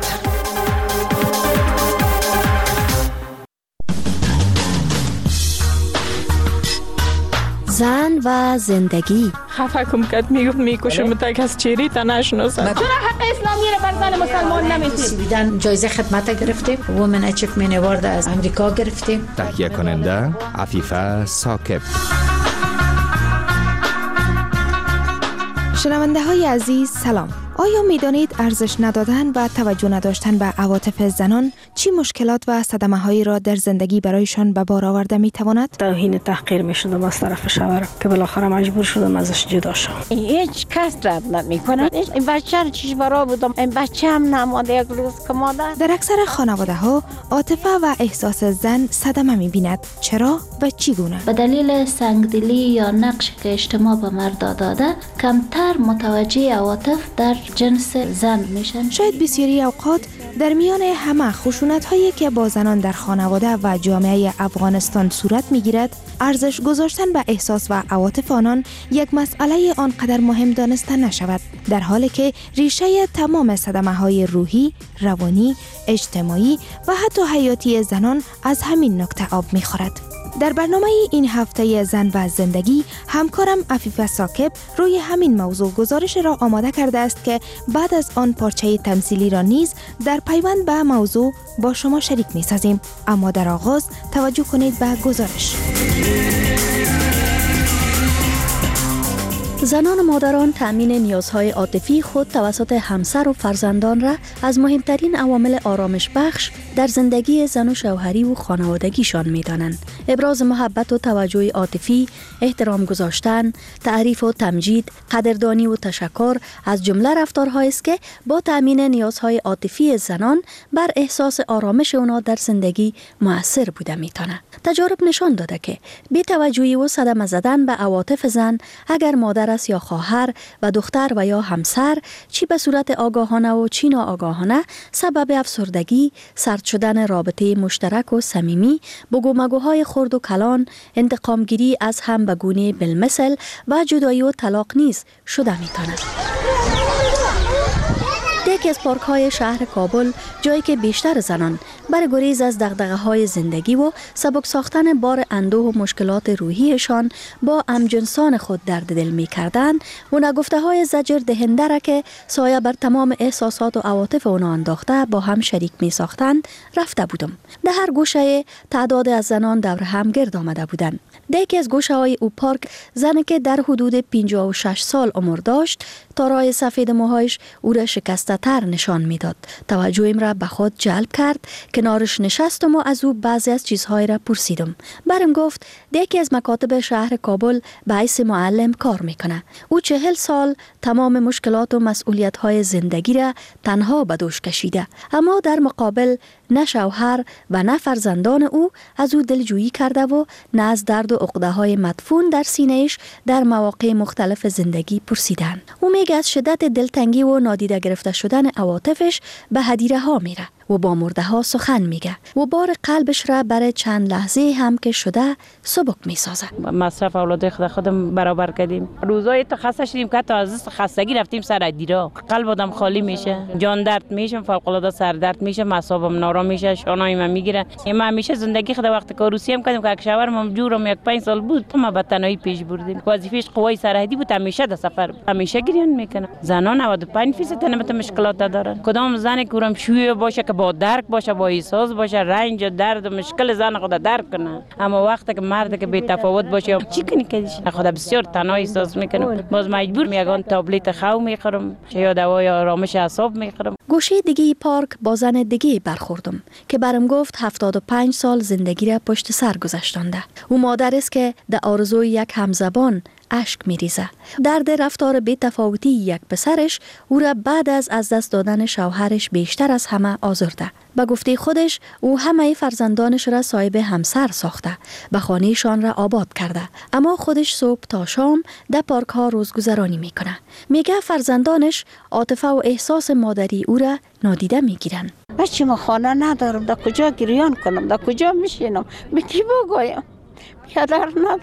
زن و زندگی. خفه کم کد میکشم تا کس چیری تا نشناسم. چرا حق اسلامی را بر زن مسلمان نمیدید؟ جایزه خدمت گرفتیم، وومن اچیومنت اوارد از امریکا گرفتیم. تهیه کننده عفیفه ثاقب. شنونده های عزیز سلام. آیا می دانید ارزش ندادن و توجه نداشتن به عواطف زنان چی مشکلات و صدمه هایی را در زندگی برایشان به بار آورده می تواند؟ توهین تحقیر می شدم از طرف شوهرم که بالاخره مجبور شدم ازش جدا شم. هیچ کس رد نمی کنه. این بچه رو چیش برا بودم، این بچه هم نماده یک روز که مادر. در اکثر خانواده ها عاطفه و احساس زن صدمه می بیند. چرا و چی گونه؟ به دلیل سنگدلی یا نقشی که اجتماع به مرد داده کمتر متوجه عواطف در جنس زن میشن. شاید بسیاری اوقات در میان همه خشونت هایی که با زنان در خانواده و جامعه افغانستان صورت میگیرد، ارزش گذاشتن به احساس و عواطف آنان یک مسئله آنقدر مهم دانسته نشود، در حالی که ریشه تمام صدمه های روحی، روانی، اجتماعی و حتی حیاتی زنان از همین نکته آب میخورد. در برنامه این هفته زن و زندگی همکارم عفیفه ثاقب روی همین موضوع گزارش را آماده کرده است که بعد از آن پارچه تمثیلی را نیز در پیوند به موضوع با شما شریک می سازیم. اما در آغاز توجه کنید به گزارش. زنان و مادران تأمین نیازهای عاطفی خود توسط همسر و فرزندان را از مهمترین عوامل آرامش بخش در زندگی زن و شوهری و خانوادگیشان می دانند. ابراز محبت و توجه عاطفی، احترام گذاشتن، تعریف و تمجید، قدردانی و تشکر از جمله رفتارهایی است که با تأمین نیازهای عاطفی زنان بر احساس آرامش اونا در زندگی مؤثر بوده می تواند. تجارب نشان داده که بی‌توجهی و صدمه زدن به عواطف زن، اگر مادر است یا خواهر و دختر و یا همسر، چی به صورت آگاهانه و چی ناآگاهانه، سبب افسردگی، سرد شدن رابطه مشترک و صمیمی، بگومگوهای خرد و کلان، انتقامگیری از هم به گونه بالمثل و جدایی و طلاق نیز شده می‌تواند. یکی از پارک های شهر کابل، جایی که بیشتر زنان برای گریز از دغدغه های زندگی و سبک ساختن بار اندوه و مشکلات روحیشان با همجنسان خود درد دل می کردن و نگفته های زجر دهنده را که سایه بر تمام احساسات و عواطف اونا انداخته با هم شریک می ساختند رفته بودم. در هر گوشه تعداد از زنان دور هم گرد آمده بودند. در یکی از گوشه های او پارک، زنی که در حدود 56 سال عمر داشت، تارای سفید موهایش او را شکسته تر نشان میداد. توجهم را به خود جلب کرد. کنارش نشستم و از او بعضی از چیزهای را پرسیدم. برم گفت یکی از مکاتب شهر کابل به حیث معلم کار میکنه. او 40 سال تمام مشکلات و مسئولیت های زندگی را تنها به دوش کشیده، اما در مقابل نه شوهر و نه فرزندان او از او دلجویی کرده و نه از درد و عقده های مدفون در سینه‌اش در مواقع مختلف زندگی پرسیدن. او میگه از شدت دلتنگی و نادیده گرفته شدن عواطفش به هدیره ها میره و با مرده ها سخن میگه و بار قلبش را برای چند لحظه هم که شده سبک میسازه. مصرف اولاد خودم برابر کردیم. روزای تو خسته شدیم که تا از خستگی رفتیم سر هدیره. قلب آدم خالی میشه، جان درد میشه، فوق العاده سر درد میشه، اعصابم نارام میشه، شانای من میگیره. من همیشه زندگی خود وقت کاروسی هم کردیم که شوهرم جورم یک 5 سال بود، ما به تنهایی پیش بردیم. وظیفه‌اش قوای سرحدی بود، همیشه در سفر بود. همیشه گریان میکنه. زنان 95% نمت مشکلات دارن. کدام زنی که اونم شوی باشه که با درک باشه، با احساس باشه، رنج و درد و مشکل زن خود درک کنه. اما وقتی که مرد که بی تفاوت باشه چی کنی که خود بسیار تنها احساس میکنه. باز مجبور میگم تابلت خو میخورم یا دوای آرامش اعصاب میخورم. گوشه دیگه پارک با زن دیگه برخوردم که برام گفت 75 سال زندگی را پشت سر گذاشتنده. او مادر است که در آرزوی یک همزبان اشک میریزه. درد رفتار بی تفاوتی یک پسرش او را بعد از دست دادن شوهرش بیشتر از همه آزرده. به گفته خودش او همه فرزندانش را صاحب همسر ساخته، به خانهشان را آباد کرده، اما خودش صبح تا شام در پارک ها روزگذرانی میکنه. میگه فرزندانش عاطفه و احساس مادری او را نادیده میگیرن. بچه ما خانه ندارم، در کجا گریان کنم، در کجا میشینم، به کی بگویم؟ پدر ندارم،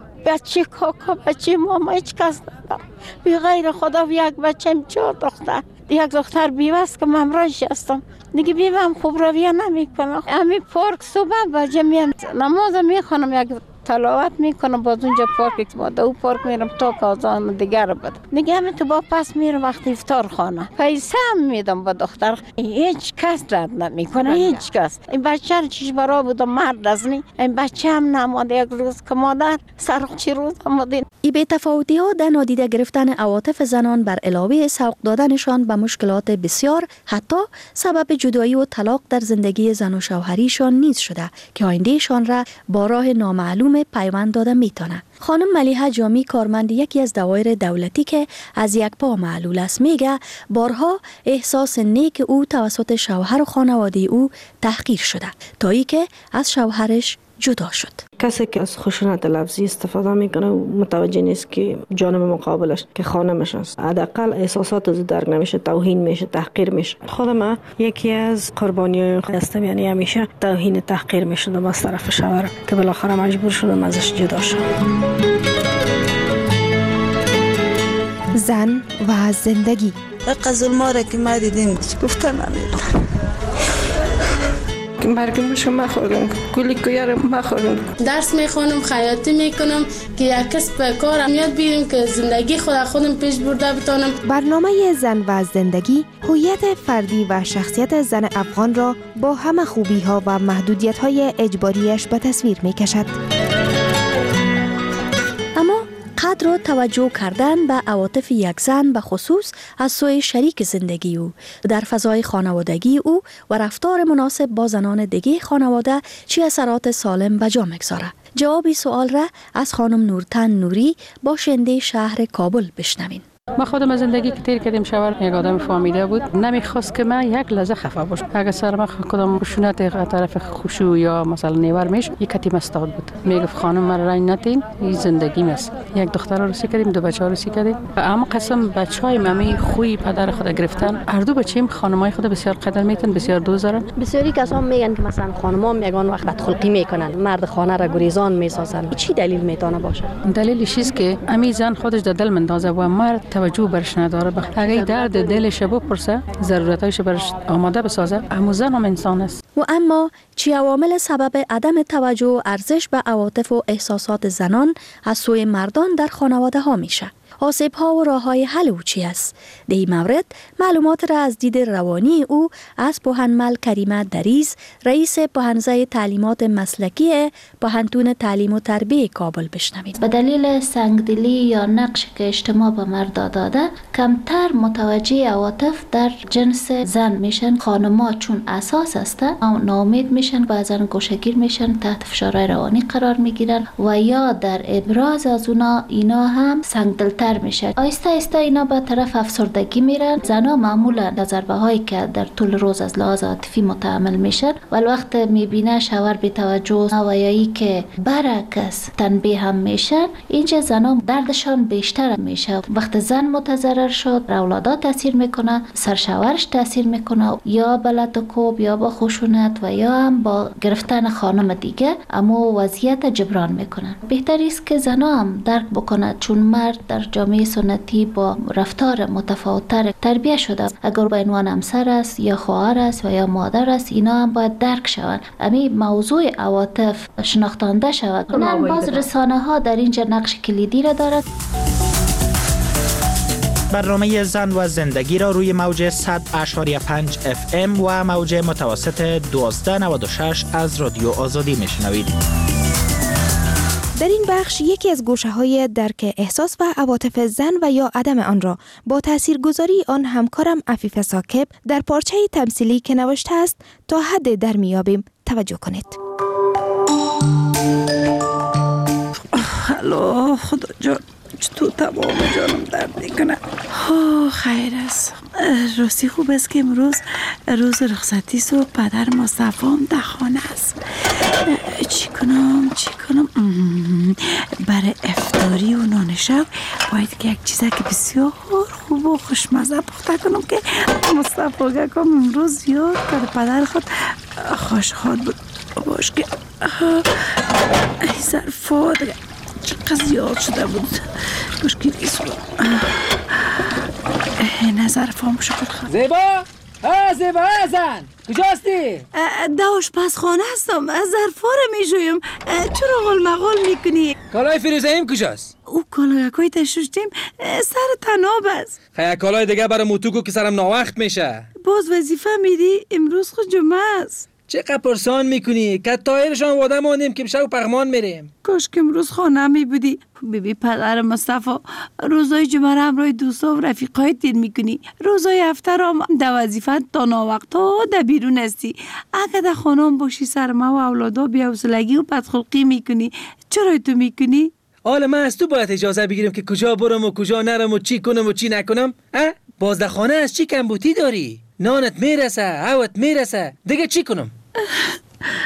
بچه کاکا، بچه ماما هیچ کس ندارم بی غیر خدا. یک بچه دختر، یک دختر بیوه است که ممرنش هستم دیگه. بیوهم خوب رویه نمی کنم. همین پارک صبح بجه میام نماز میخوانم، یک تلاوت میکنم، باز اونجا پارک ما دو پارک میرم تا کازان دیگر بده دیگه. همین تو با پس میرم وقتی افطار خانه پیسه هم میدم با دختر. هیچ کس رد نمیکنه، هیچ کس. این بچه رو چیش برا بودم مرد از نی، این بچه هم نماده یک روز که مادر سرخچی روز آمدین. ای بی تفاوتی ها در نادیده گرفتن عواطف زنان بر علاوه سوق دادنشان به مشکلات بسیار، حتی سبب جدایی و طلاق در زندگی زن و شوهریشان نیز شده که آیندهشان را با راه نامعلوم پیوند داده میتونه. خانم ملیحه جامی، کارمند یکی از دوایر دولتی که از یک پا معلول است، میگه بارها احساس نیک او توسط شوهر و خانواده او تحقیر شده تا ای که از شوهرش جدا شد. کسی که از خشونت لفظی استفاده میکنه متوجه نیست که جانب مقابلش که خانمش است، حداقل احساسات از درک نمیشه، توهین میشه، تحقیر میشه. خودم یکی از قربانیای هستم، یعنی همیشه توهین تحقیر میشدم از طرف شوهرم که بالاخره مجبور شدم ازش جدا شم. زن و زندگی. ظلما را که ما دیدیم گفتن نمیدونم مرگم شما مخورم، گلی کویارم مخورم. درس میخونم، خیاطی میکنم که یک کسب کارم یاد بگیرم که زندگی خودم پیش برده بتونم. برنامه زن و زندگی هویت فردی و شخصیت زن افغان را با همه خوبی ها و محدودیت های اجباریش به تصویر میکشد. اما قدر و توجه کردن به عواطف یک زن به خصوص از سوی شریک زندگی او در فضای خانوادگی او و رفتار مناسب با زنان دیگه خانواده چه اثرات سالم به جا میگذاره؟ جواب سوال را از خانم نورتن نوری باشنده شهر کابل بشنوین. ما خودم از زندگی که تیر کردیم شوهر یک آدم فهمیده بود، نمیخواست که من یک لحظه خفه باشم. اگه سر ما کدام خشونت طرف خوشو یا مثلا نیور میش یک کتی مستاد بود، میگفت خانم مرا رنج نتین، این زندگی است. یک دختر رو رسی کردیم، 2 بچه رسی کردیم. اما قسم بچهای ممی خوی پدر خود گرفتن. هر دو بچه‌م خانمای خود بسیار قدر میتن، بسیار دوست دارن. بسیاری کسا میگن که مثلا خانم‌ها میگن وقت بدخلقی میکنن، مرد خانه را گریزان میسازن. چی دلیل میتونه باشه؟ دلیلش است که امی زن خودش در دل مندازه و مرد توجه برش نداره. اگه درد دلش بپرسه، ضرورتایش برش آماده بسازه، اما زن هم انسان است. و اما چی عوامل سبب عدم توجه و ارزش به عواطف و احساسات زنان از سوی مردان در خانواده ها میشه؟ آسیب ها و راه های حل او چی است؟ در این مورد معلومات را از دید روانی او از پوهنمل کریمه دریز، رئیس پوهنزه تعلیمات مسلکی پوهنتون تعلیم و تربیه کابل بشنوید. به دلیل سنگدلی یا نقش که اجتماع به مرد داده، کمتر متوجه عواطف در جنس زن میشن. خانم‌ها چون اساس هستن، ناامید میشن، بعضا گوشه‌گیر میشن، تحت فشار روانی قرار میگیرن و یا در ابراز از اینا هم سنگدلتر میشه. آیسته آیسته اینا به طرف افسردگی میرن. زنا معمولا ضربه هایی که در طول روز از لحاظ عاطفی متحمل میشن و وقت میبینه شوهر بی توجه و یا که برعکس تنبیه هم میشن، اینجا زنا دردشان بیشتر میشه. وقت زن متضرر شد، اولادات تاثیر میکنه، سر شوهرش تاثیر میکنه، یا با لطکوب یا با خشونت و یا هم با گرفتن خانم دیگه، اما وضعیت جبران میکنن. بهتری است که زنا هم درک بکنه، چون مرد در جامعه سنتی با رفتار متفاوت‌تر تربیت شده. اگر به عنوان همسر است یا خواهر است و یا مادر است، اینا هم باید درک شوند. امی موضوع عواطف شناختانده شود. باز رسانه ها در اینجا نقش کلیدی را دارد. برنامه زن و زندگی را روی موج 100.5 FM و موج متوسط 1296 از رادیو آزادی میشنوید. در این بخش یکی از گوشه‌های درک احساس و عواطف زن و یا عدم آن را با تاثیرگذاری آن همکارم عفیفه ساکب در پارچه تمثیلی که نوشته است تا حد در میابیم توجه کنید. الو خدا جان، چطور تمام جانم درد میکنه. خیر است. راستی خوب است که امروز روز رخصتی است و پدر مصطفی هم در خانه است. چی کنم برای افطاری و نان شب باید که یک چیزی که بسیار خوب و خوشمزه پخته کنم که مصطفی گکم امروز یاد کرده پدر خود خوشحال بود باش که این ظرفا دیگه چقدر زیاد شده بود باش که نیست این ظرفا شکل خواهد. زیبا زن کجاستی؟ در آشپزخانه هستم، ظرفا رو میجویم. چرا غل مغال میکنی؟ کالای فیروزه‌ایم کجاست؟ او کالایکای تشوشتیم سر تناب است. خیلی کالای دیگه برای موتوکو که سرم ناوقت میشه. باز وظیفه میری؟ امروز خود جمعه است. چقدر پرسان میکنی؟ که تایرشان واده ماندیم که بشه و پغمان میریم. کاش که امروز خانه می بودی. بیبی پدر مصطفی روزای جمعه همراه دوستا و رفیقای تیر میکنی، روزای هفته را در وظیفه تا ناوقت ها در بیرون هستی. اگه در خانه باشی سر ما و اولادا بی‌حوصلگی و بدخلقی میکنی. چرا تو میکنی؟ حالا من از تو باید اجازه بگیرم که کجا برم و کجا نرم و چی کنم و چی نکنم؟ باز در خانه از چی کمبوتی داری؟ نانت میرسه، هوت میرسه، دیگه چی کنم؟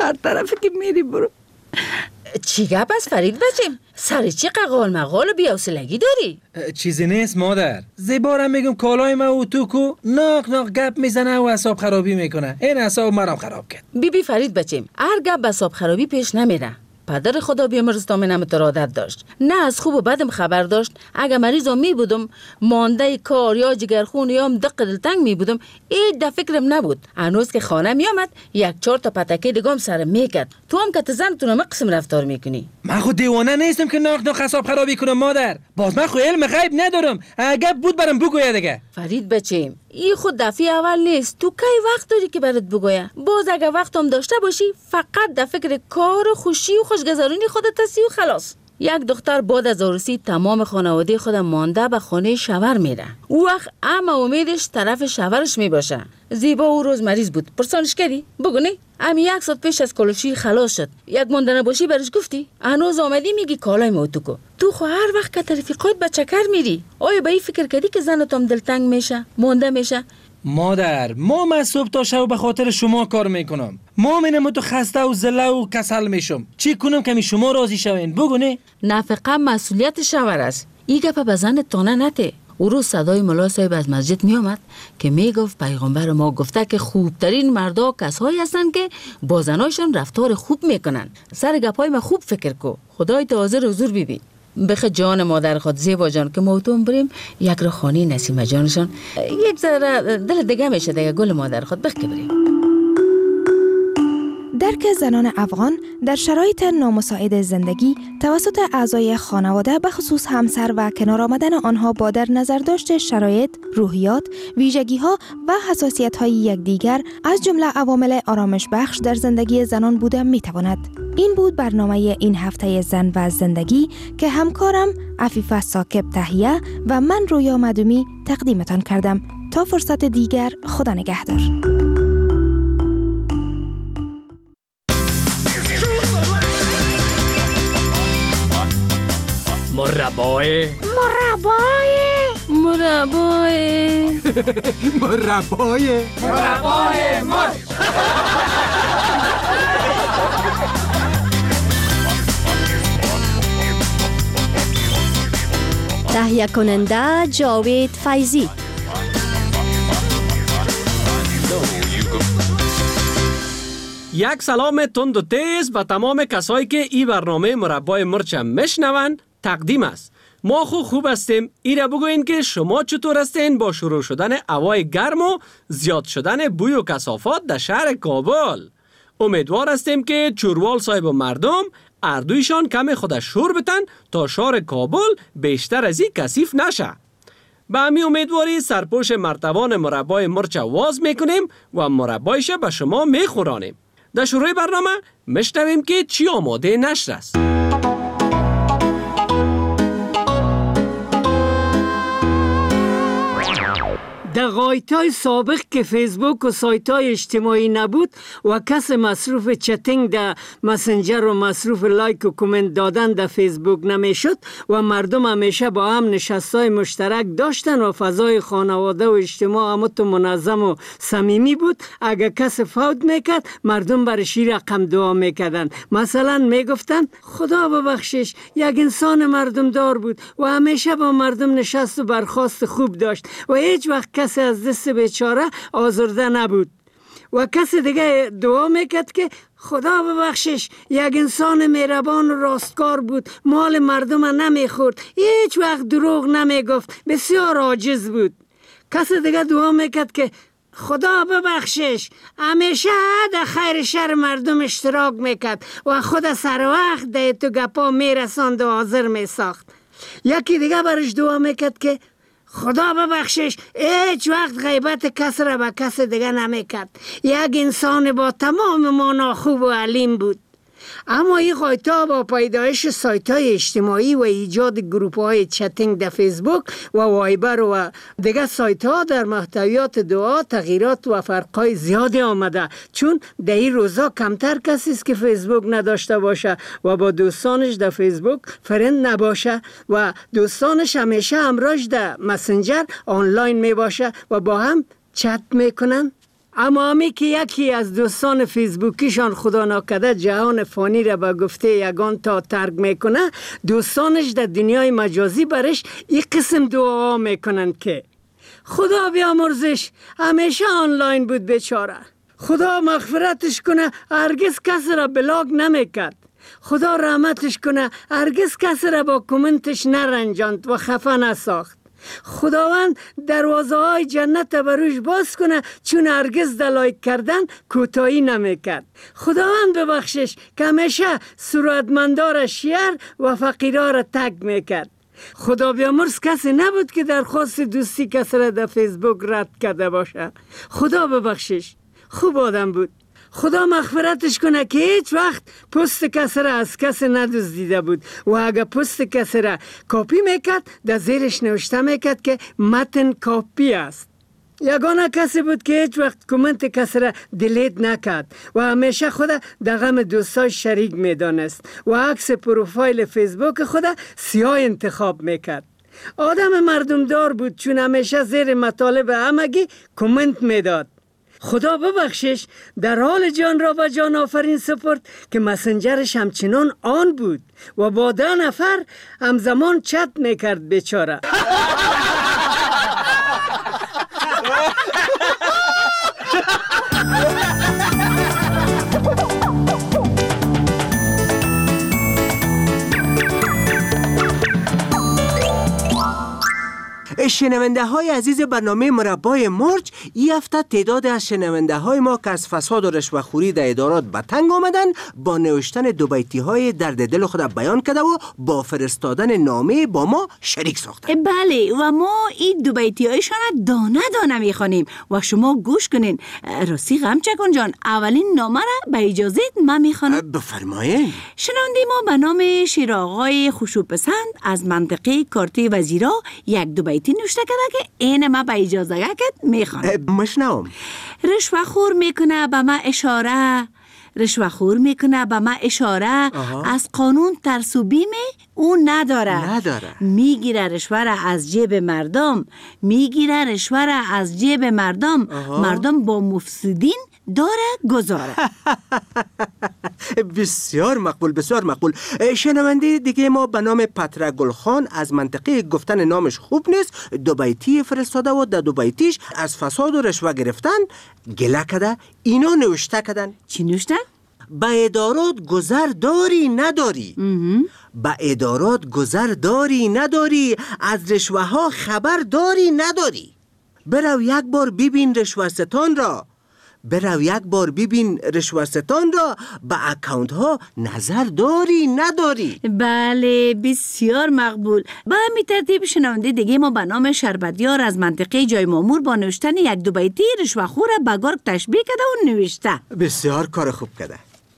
هر طرفی که میری برو. چی گپ است فرید بچیم؟ سر چی ققال مقال و بی‌حوصلگی داری؟ چیزی نیست مادر. زیبارم میگم کالای ما و تو کو ناق گپ میزنه و اعصاب خرابی میکنه. این اعصاب مرام خراب کرد. بی فرید بچیم، هر گپ به اعصاب خرابی پیش نمیره. پدر خدا بیامرز تامینم عادت داشت، نه از خوب و بدم خبر داشت. اگه مریضم می بودم مانده کار یا جگرخون یا دق دلتنگ می بودم، این ده فکرم نبود. هنوز که خانه می آمد 1-4 تا پتکه دیگم سرم میکرد. تو هم که زنتون قسم رفتار میکنی. من خود دیوانه نیستم که ناق اعصاب خرابی کنم مادر. باز من خود علم غیب ندارم. اگه بود برام بگوید دیگه. فرید بچیم، این خود دفعه اول نیست. تو کی وقت داری که برات بگویم؟ باز اگه وقتم داشته باشی فقط در فکر کار و خوشی و خوشگذرونی خودت هستی و خلاص. یک دختر بعد از عروسی تمام خانواده خود مانده به خانه شوهر میره. او وقت اما امیدش طرف شوهرش میباشه. زیبا او روز مریض بود. پرسانش کردی؟ بگو نه. امی 1 ساعت پیش از کلوشی خلاص شد. یک مانده نباشی برش گفتی؟ هنوز آمدی میگی کالای موتوکو. تو خو هر وقت که رفیقات به چکر میری، آیا به این فکر کردی که زنتم دلتنگ میشه، مانده میشه؟ مادر، ما صبح تا شب به خاطر شما کار میکنم. مؤمنم تو خسته و زله و کسل میشم. چی کنم که شما راضی شوین؟ بگو نه. نفقه مسئولیت شوهر است. این گپ به زنت تانه نته. او روز صدای ملا صاحب از مسجد می آمد که می گفت پیغمبر ما گفته که خوبترین مردا کسایی هستند که با زنایشان رفتار خوب میکنن. سر گپای ما خوب فکر کو. خدای تو حاضر حضور ببین. بخ جان مادر خود زیبا جان که موتون بریم یک رو خانی نسیمه جانشان یک ذره دل دیگه میشه دیگه. گل مادر خود بخ که بریم. درک زنان افغان در شرایط نامساعد زندگی توسط اعضای خانواده به خصوص همسر و کنار آمدن آنها با در نظر داشت شرایط، روحیات، ویژگی‌ها و حساسیت‌های یکدیگر از جمله عوامل آرامش بخش در زندگی زنان بوده می‌تواند. این بود برنامه این هفته زن و زندگی که همکارم عفیفه ساکب تهیه و من رویا مدومی تقدیمتان کردم. تا فرصت دیگر، خدا نگهدار. مربای مرچ. تهیه کننده جاوید فیضی. یک سلام تند و تیز به تمام کسایی که این برنامه مربای مرچ میشنون تقدیم است. ما خوب هستیم. ایره بگوین که شما چطور هستین با شروع شدن هوای گرم و زیاد شدن بوی و کثافات در شهر کابل. امیدوار هستیم که چوروال صاحب و مردم اردویشان کم خود شور بتن تا شهر کابل بیشتر از این کثیف نشه. به همین امیدواری سرپوش مرتبان مربای مرچ واز میکنیم و مربایش به شما میخورانیم. در شروع برنامه میشنویم که چی آماده نشر است. در غایتای سابق که فیسبوک و سایتای اجتماعی نبود و کس مصروف چتینگ در مسنجر و مصروف لایک و کومنت دادن در فیسبوک نمیشد و مردم همیشه با هم نشستای مشترک داشتن و فضای خانواده و اجتماع همت منظم و صمیمی بود. اگر کس فوت میکرد مردم برشی رقم دعا میکردن. مثلا میگفتن خدا ببخشش، یک انسان مردم دار بود و همیشه با مردم نشست و برخاست خوب داشت و هیچ وقت کسی از دست بیچاره آزرده نبود. و کسی دیگه دعا میکرد که خدا ببخشش، یک انسان مهربان و راستکار بود، مال مردم نمیخورد، هیچ وقت دروغ نمیگفت، بسیار عاجز بود. کسی دیگه دعا میکرد که خدا ببخشش، همیشه در خیر شر مردم اشتراک میکرد و خود سر وقت در تو گپا میرساند و حاضر میساخت. یکی دیگه برش دعا میکرد که خدا ببخشش، هیچ وقت غیبت کس را به کس دیگه نمیکرد، یک انسان با تمام مانا خوب و علیم بود. اما این غایتا با پیدایش سایت‌های اجتماعی و ایجاد گروپ‌های چتینگ در فیسبوک و وایبر و دیگه سایت‌ها در محتویات دعا تغییرات و فرق‌های زیادی آمده، چون در این روزا کمتر کسی است که فیسبوک نداشته باشه و با دوستانش در فیسبوک فرند نباشه و دوستانش همیشه همراهش در مسنجر آنلاین می باشه و با هم چت میکنن. اما همی که یکی از دوستان فیسبوکیشان خدا ناکده جهان فانی را به گفته یگان تا ترک میکنه، دوستانش در دنیای مجازی برش این قسم دعا میکنن که خدا بیامرزش، همیشه آنلاین بود بیچاره، خدا مغفرتش کنه، هرگز کسی را بلاک نمیکرد، خدا رحمتش کنه، هرگز کسی را با کامنتش نرنجاند و خفه نساخت، خداوند دروازه های جنت بروش باز کنه چون هرگز لایک کردن کوتاهی نمیکرد، خداوند ببخشش که همیشه ثروتمندار شیر و فقیرها را تگ میکرد، خدا بیامرز کسی نبود که درخواست دوستی کسی را در فیسبوک رد کرده باشه، خدا ببخشش، خوب آدم بود، خدا مغفرتش کنه که هیچ وقت پست کسی را از کسی ندزدیده بود و اگر پست کسی را کاپی میکرد در زیرش نوشته میکرد که متن کاپی است. یگانه کسی بود که هیچ وقت کامنت کسی را دیلیت نکرد و همیشه خود در غم دوستای شریک میدانست و عکس پروفایل فیسبوک خود سیاه انتخاب میکرد. آدم مردمدار بود چون همیشه زیر مطالب همگی کامنت میداد. خدا ببخشش در حال جان را به جان آفرین سپرد که مسنجرش همچنان آن بود و با 10 نفر همزمان چت میکرد بیچاره. شنونده های عزیز برنامه مربای مرج، این هفته تعداد از شنونده های ما که از فساد و رشوه‌خوری در ادارات به تنگ آمدن با نوشتن دو بیتی های درد دل خود بیان کرده و با فرستادن نامه با ما شریک ساخته. بله و ما این دو بیتی هایشان دانه دانه میخوانیم و شما گوش کنین. راستی غمچکان جان، اولین نامه را به اجازت من میخوانم. بفرمایین. شنونده ما به نام شیرآقای خوشوپسند از منطقه کارتی وزیرا یک دو بیتی نوشته کرده که این ما به اجازه که میخوانم. مشنوم. رشوه‌خور میکنه به ما اشاره، رشوه‌خور میکنه به ما اشاره، از قانون ترس و بیم او نداره. میگیره رشوه را از جیب مردم، میگیره رشوه را از جیب مردم. مردم با مفسدین داره گذاره. بسیار مقبول، بسیار مقبول. شنونده دیگه ما به نام پتره گلخان از منطقه گفتن نامش خوب نیست دو بیتی فرستاده و در دو بیتیش از فساد و رشوه گرفتن گله کده. اینا نوشته کدن. چی نوشتن؟ به ادارات گذر داری نداری، به ادارات گذر داری نداری، از رشوه ها خبر داری نداری، برو یک بار ببین رشوه‌ستان را، برو یک بار ببین رشوه‌ستان را، به اکاونت ها نظر داری نداری. بله بسیار مقبول. به همین ترتیب شنونده دیگه ما به نام شربتیار از منطقه جای مامور با نوشتن یک دو بیتی رشوه‌خور به گرگ تشبیه کرده و نوشته. بسیار کار خوب کرده.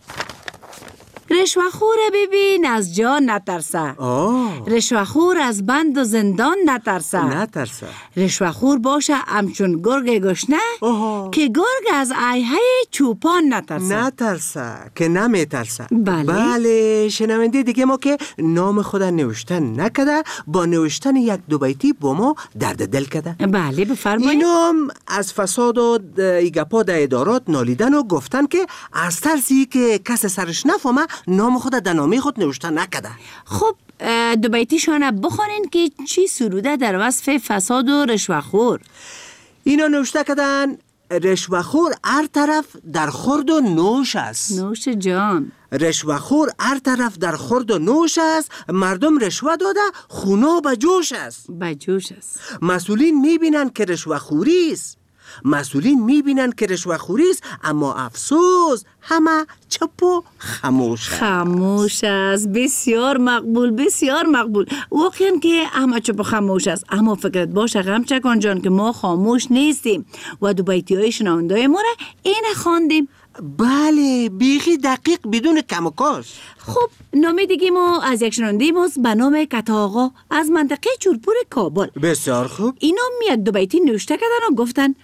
رشوه‌خور ببین از جان نترسه، رشوه‌خور از بند و زندان نترسه، رشوه‌خور باشه همچون گرگ گشنه که گرگ از ایهای چوپان نترسه که نمیترسه. بله شنونده دیگه ما که نام خود نوشتن نکده با نوشتن یک دو بیتی با ما درد دل کده. بله بفرمایید. اینم از فساد و ایگپا در ادارات نالیدن و گفتن که از ترسی که کس سرش نفهمه نام خود در نامه خود نوشته نکده. خب دو بیتیشانه بخونین که چی سروده در وصف فساد و رشوه‌خور. اینا نوشته کدن رشوه‌خور هر طرف در خورد و نوش است. نوش جان. رشوه‌خور هر طرف در خورد و نوش است، مردم رشوه داده خونا به جوش است. به جوش است. مسئولین میبینن که رشوه‌خوری است، مسئولین میبینن که رشوه‌خوری است، اما افسوس همه چپ و خاموش است. خاموش است. بسیار مقبول، بسیار مقبول. واقعا که همه چپ و خاموش است، اما فکرت باشه غمچکان جان که ما خاموش نیستیم و دو بیتی های شنونده ما را این خواندیم. بله بیخی دقیق بدون کم و کاش. خب نام دیگه ما از یک شنونده ماست به نام کتاقا از منطقه چورپور کابل. بسیار خوب. اینا یک دو بیتی نوشته کردن و گفتن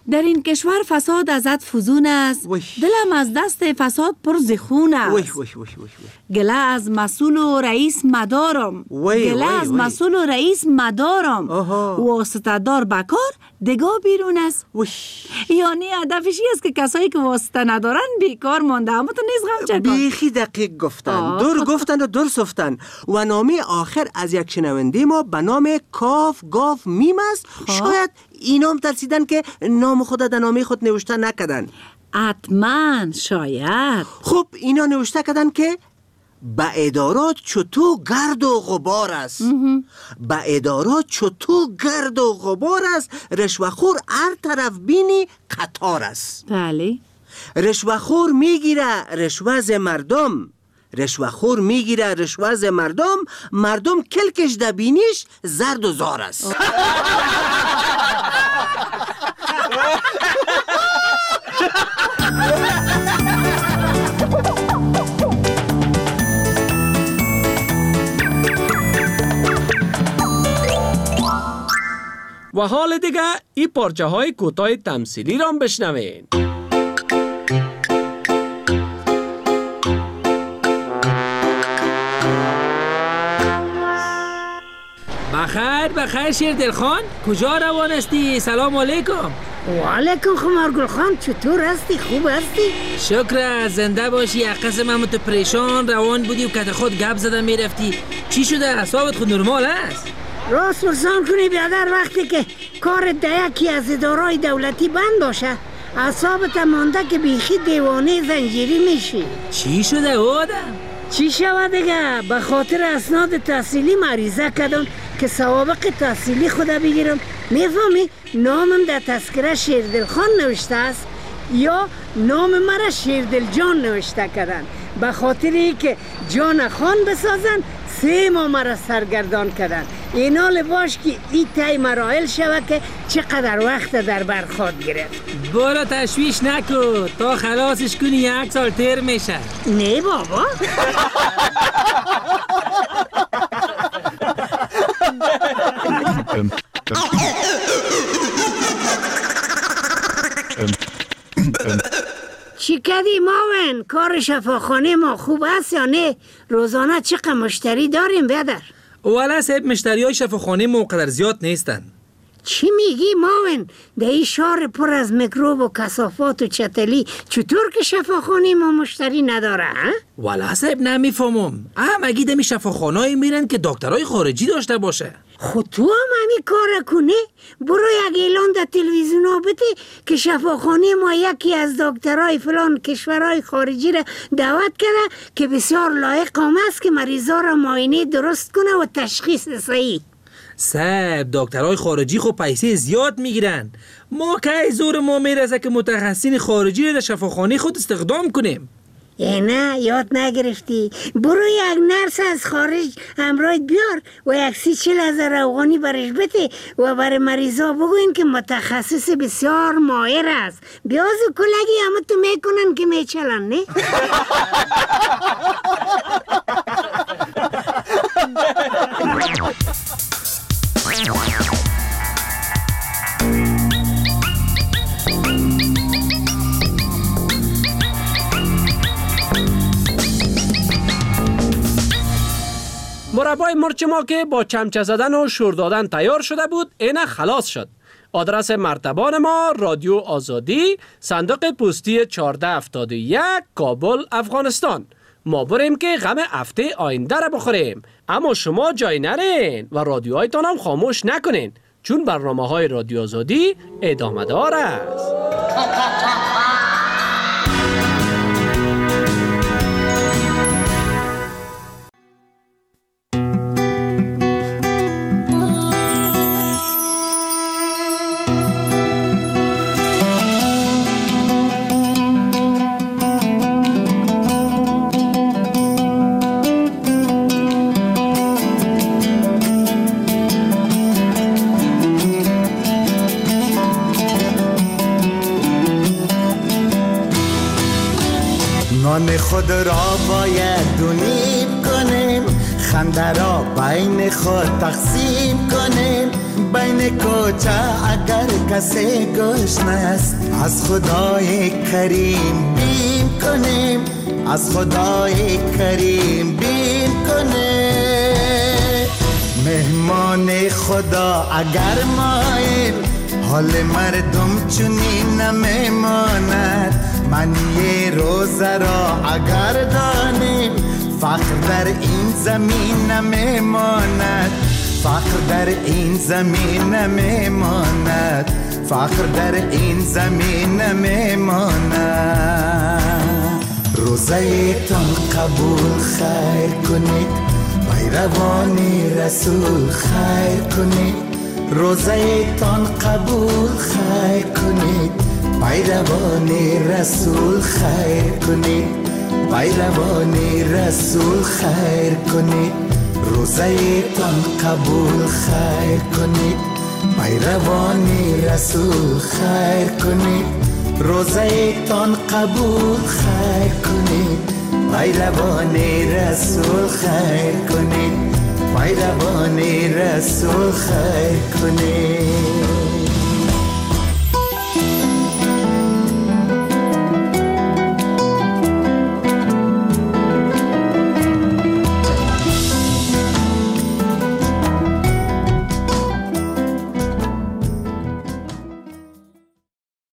در این کشور فساد ازت فزون است. دلم از دست فساد پر زخون است. گله از مسئول و رئیس مدارم. گله از مسئول و رئیس مدارم. واسطه دار بکار دگاه بیرون است. یعنی هدفش است که کسایی که واسطه ندارن بیکار مانده. اما تو نیز غم چکن. بیخی دقیق گفتن. دور گفتن و دور سفتن. و نامه آخر از یک شنونده ما به نام کاف گاف میم است. شاید اینام ترسیدن که نام خود در نامه خود نوشته نکدن. حتما شاید. خب اینا نوشته کردن که با ادارات چطور گرد و غبار است. با ادارات چطور گرد و غبار است. رشوه‌خور هر طرف بینی قطار است. بله. رشوه‌خور میگیره رشوه ز مردم. رشوه‌خور میگیره رشوه ز مردم. مردم کلکش ده بینیش زرد و زار است. و حال دیگه این پارچه های کوتاه تمثیلی را بشنوین. بخیر شیر دلخان، کجا روان هستی؟ سلام علیکم. و علیکم خمارگل خان، چطور هستی؟ خوب هستی؟ شکر، زنده باشی. یک قسم هم تو پریشان روان بودی و کت خود گپ زده میرفتی. چی شده؟ اعصابت خود نرمال است؟ راست پرسان کنی بیادر، وقتی که کار یکی از ادارای دولتی بند باشه اعصابت مانده که بیخی دیوانه زنجیری میشی. چی شده آدم؟ چی شود دیگه؟ به خاطر اسناد تحصیلی مریضه کردم که سوابق تحصیلی خدا بگیرم. میفهمی؟ نامم در تذکره شیردل خان نوشته است یا نام مرا شیردل جان نوشته کردن. به خاطر ای که جان خان بسازن 3 ماه مرا سرگردان کردن. اینا لباش که ای تای مراحل شود که چقدر وقت در برخورد گرفت. برو تشویش نکن، تا خلاصش کنی 1 سال تیر میشه. نه بابا. چی کردی ماون؟ کار شفاخانه ما خوب است یا نه؟ روزانه چقدر مشتری داریم بیادر؟ والا صاحب، مشتری های شفاخانه ما قدر زیاد نیستن. چی میگی ماون؟ در این شهر پر از میکروب و کثافات و چتلی چطور که شفاخانه ما مشتری نداره؟ والا صاحب نمیفهمم. مگی دمی شفاخانه‌ای میرن که دکترای خارجی داشته باشه؟ خود تو هم همین کار کنه؟ برو یک اعلان در تلویزیون ها بده که شفاخانه ما یکی از دکترای فلان کشورهای خارجی را دعوت کرده که بسیار لایق است که مریضا را معاینه درست کنه و تشخیص صحیح. صاحب، دکترهای خارجی خب پیسه زیاد میگیرن. ما که زور ما میرسه که متخصصین خارجی را در شفاخانه خود استخدام کنیم. نه یاد نگرفتی؟ برو یک نرس از خارج همراهت بیار و 140,000 افغانی برش بده و برای مریضا بگوین که متخصص بسیار ماهر است. بیاز و کلگی همه تو میکنن که میچلن، نه؟ مربای مرچ ما که با چمچه زدن و شور دادن تیار شده بود، اینه خلاص شد. آدرس مرتبان ما رادیو آزادی، صندوق پستی 1471 کابل افغانستان. ما بریم که غم هفته آینده را بخوریم، اما شما جای نرین و رادیوهایتان هم خاموش نکنین، چون برنامه های رادیو آزادی ادامه دار است. خود را باید دونیب کنیم، خنده را بین خود تقسیم کنیم، بین کوچه اگر کسی گشنه است از خدای کریم بیم کنیم، از خدای کریم بیم کنیم. مهمان خدا اگر ماییم، حال مردم چنین نمیماند. معنی روزه را اگر دانیم، فقر در این زمین نمیماند، فقر در این زمین نمیماند، فقر در این زمین نمیماند. روزه تان قبول خیر کنید، پیروان رسول خیر کنید. روزه تان قبول خیر کنید، پیروان رسول خیر کنید، پیروان رسول خیر کنید. روزه تان قبول خیر کنید، پیروان رسول خیر کنید. روزه تان قبول خیر کنید، پیروان رسول خیر کنید، پیروان رسول خیر کنید.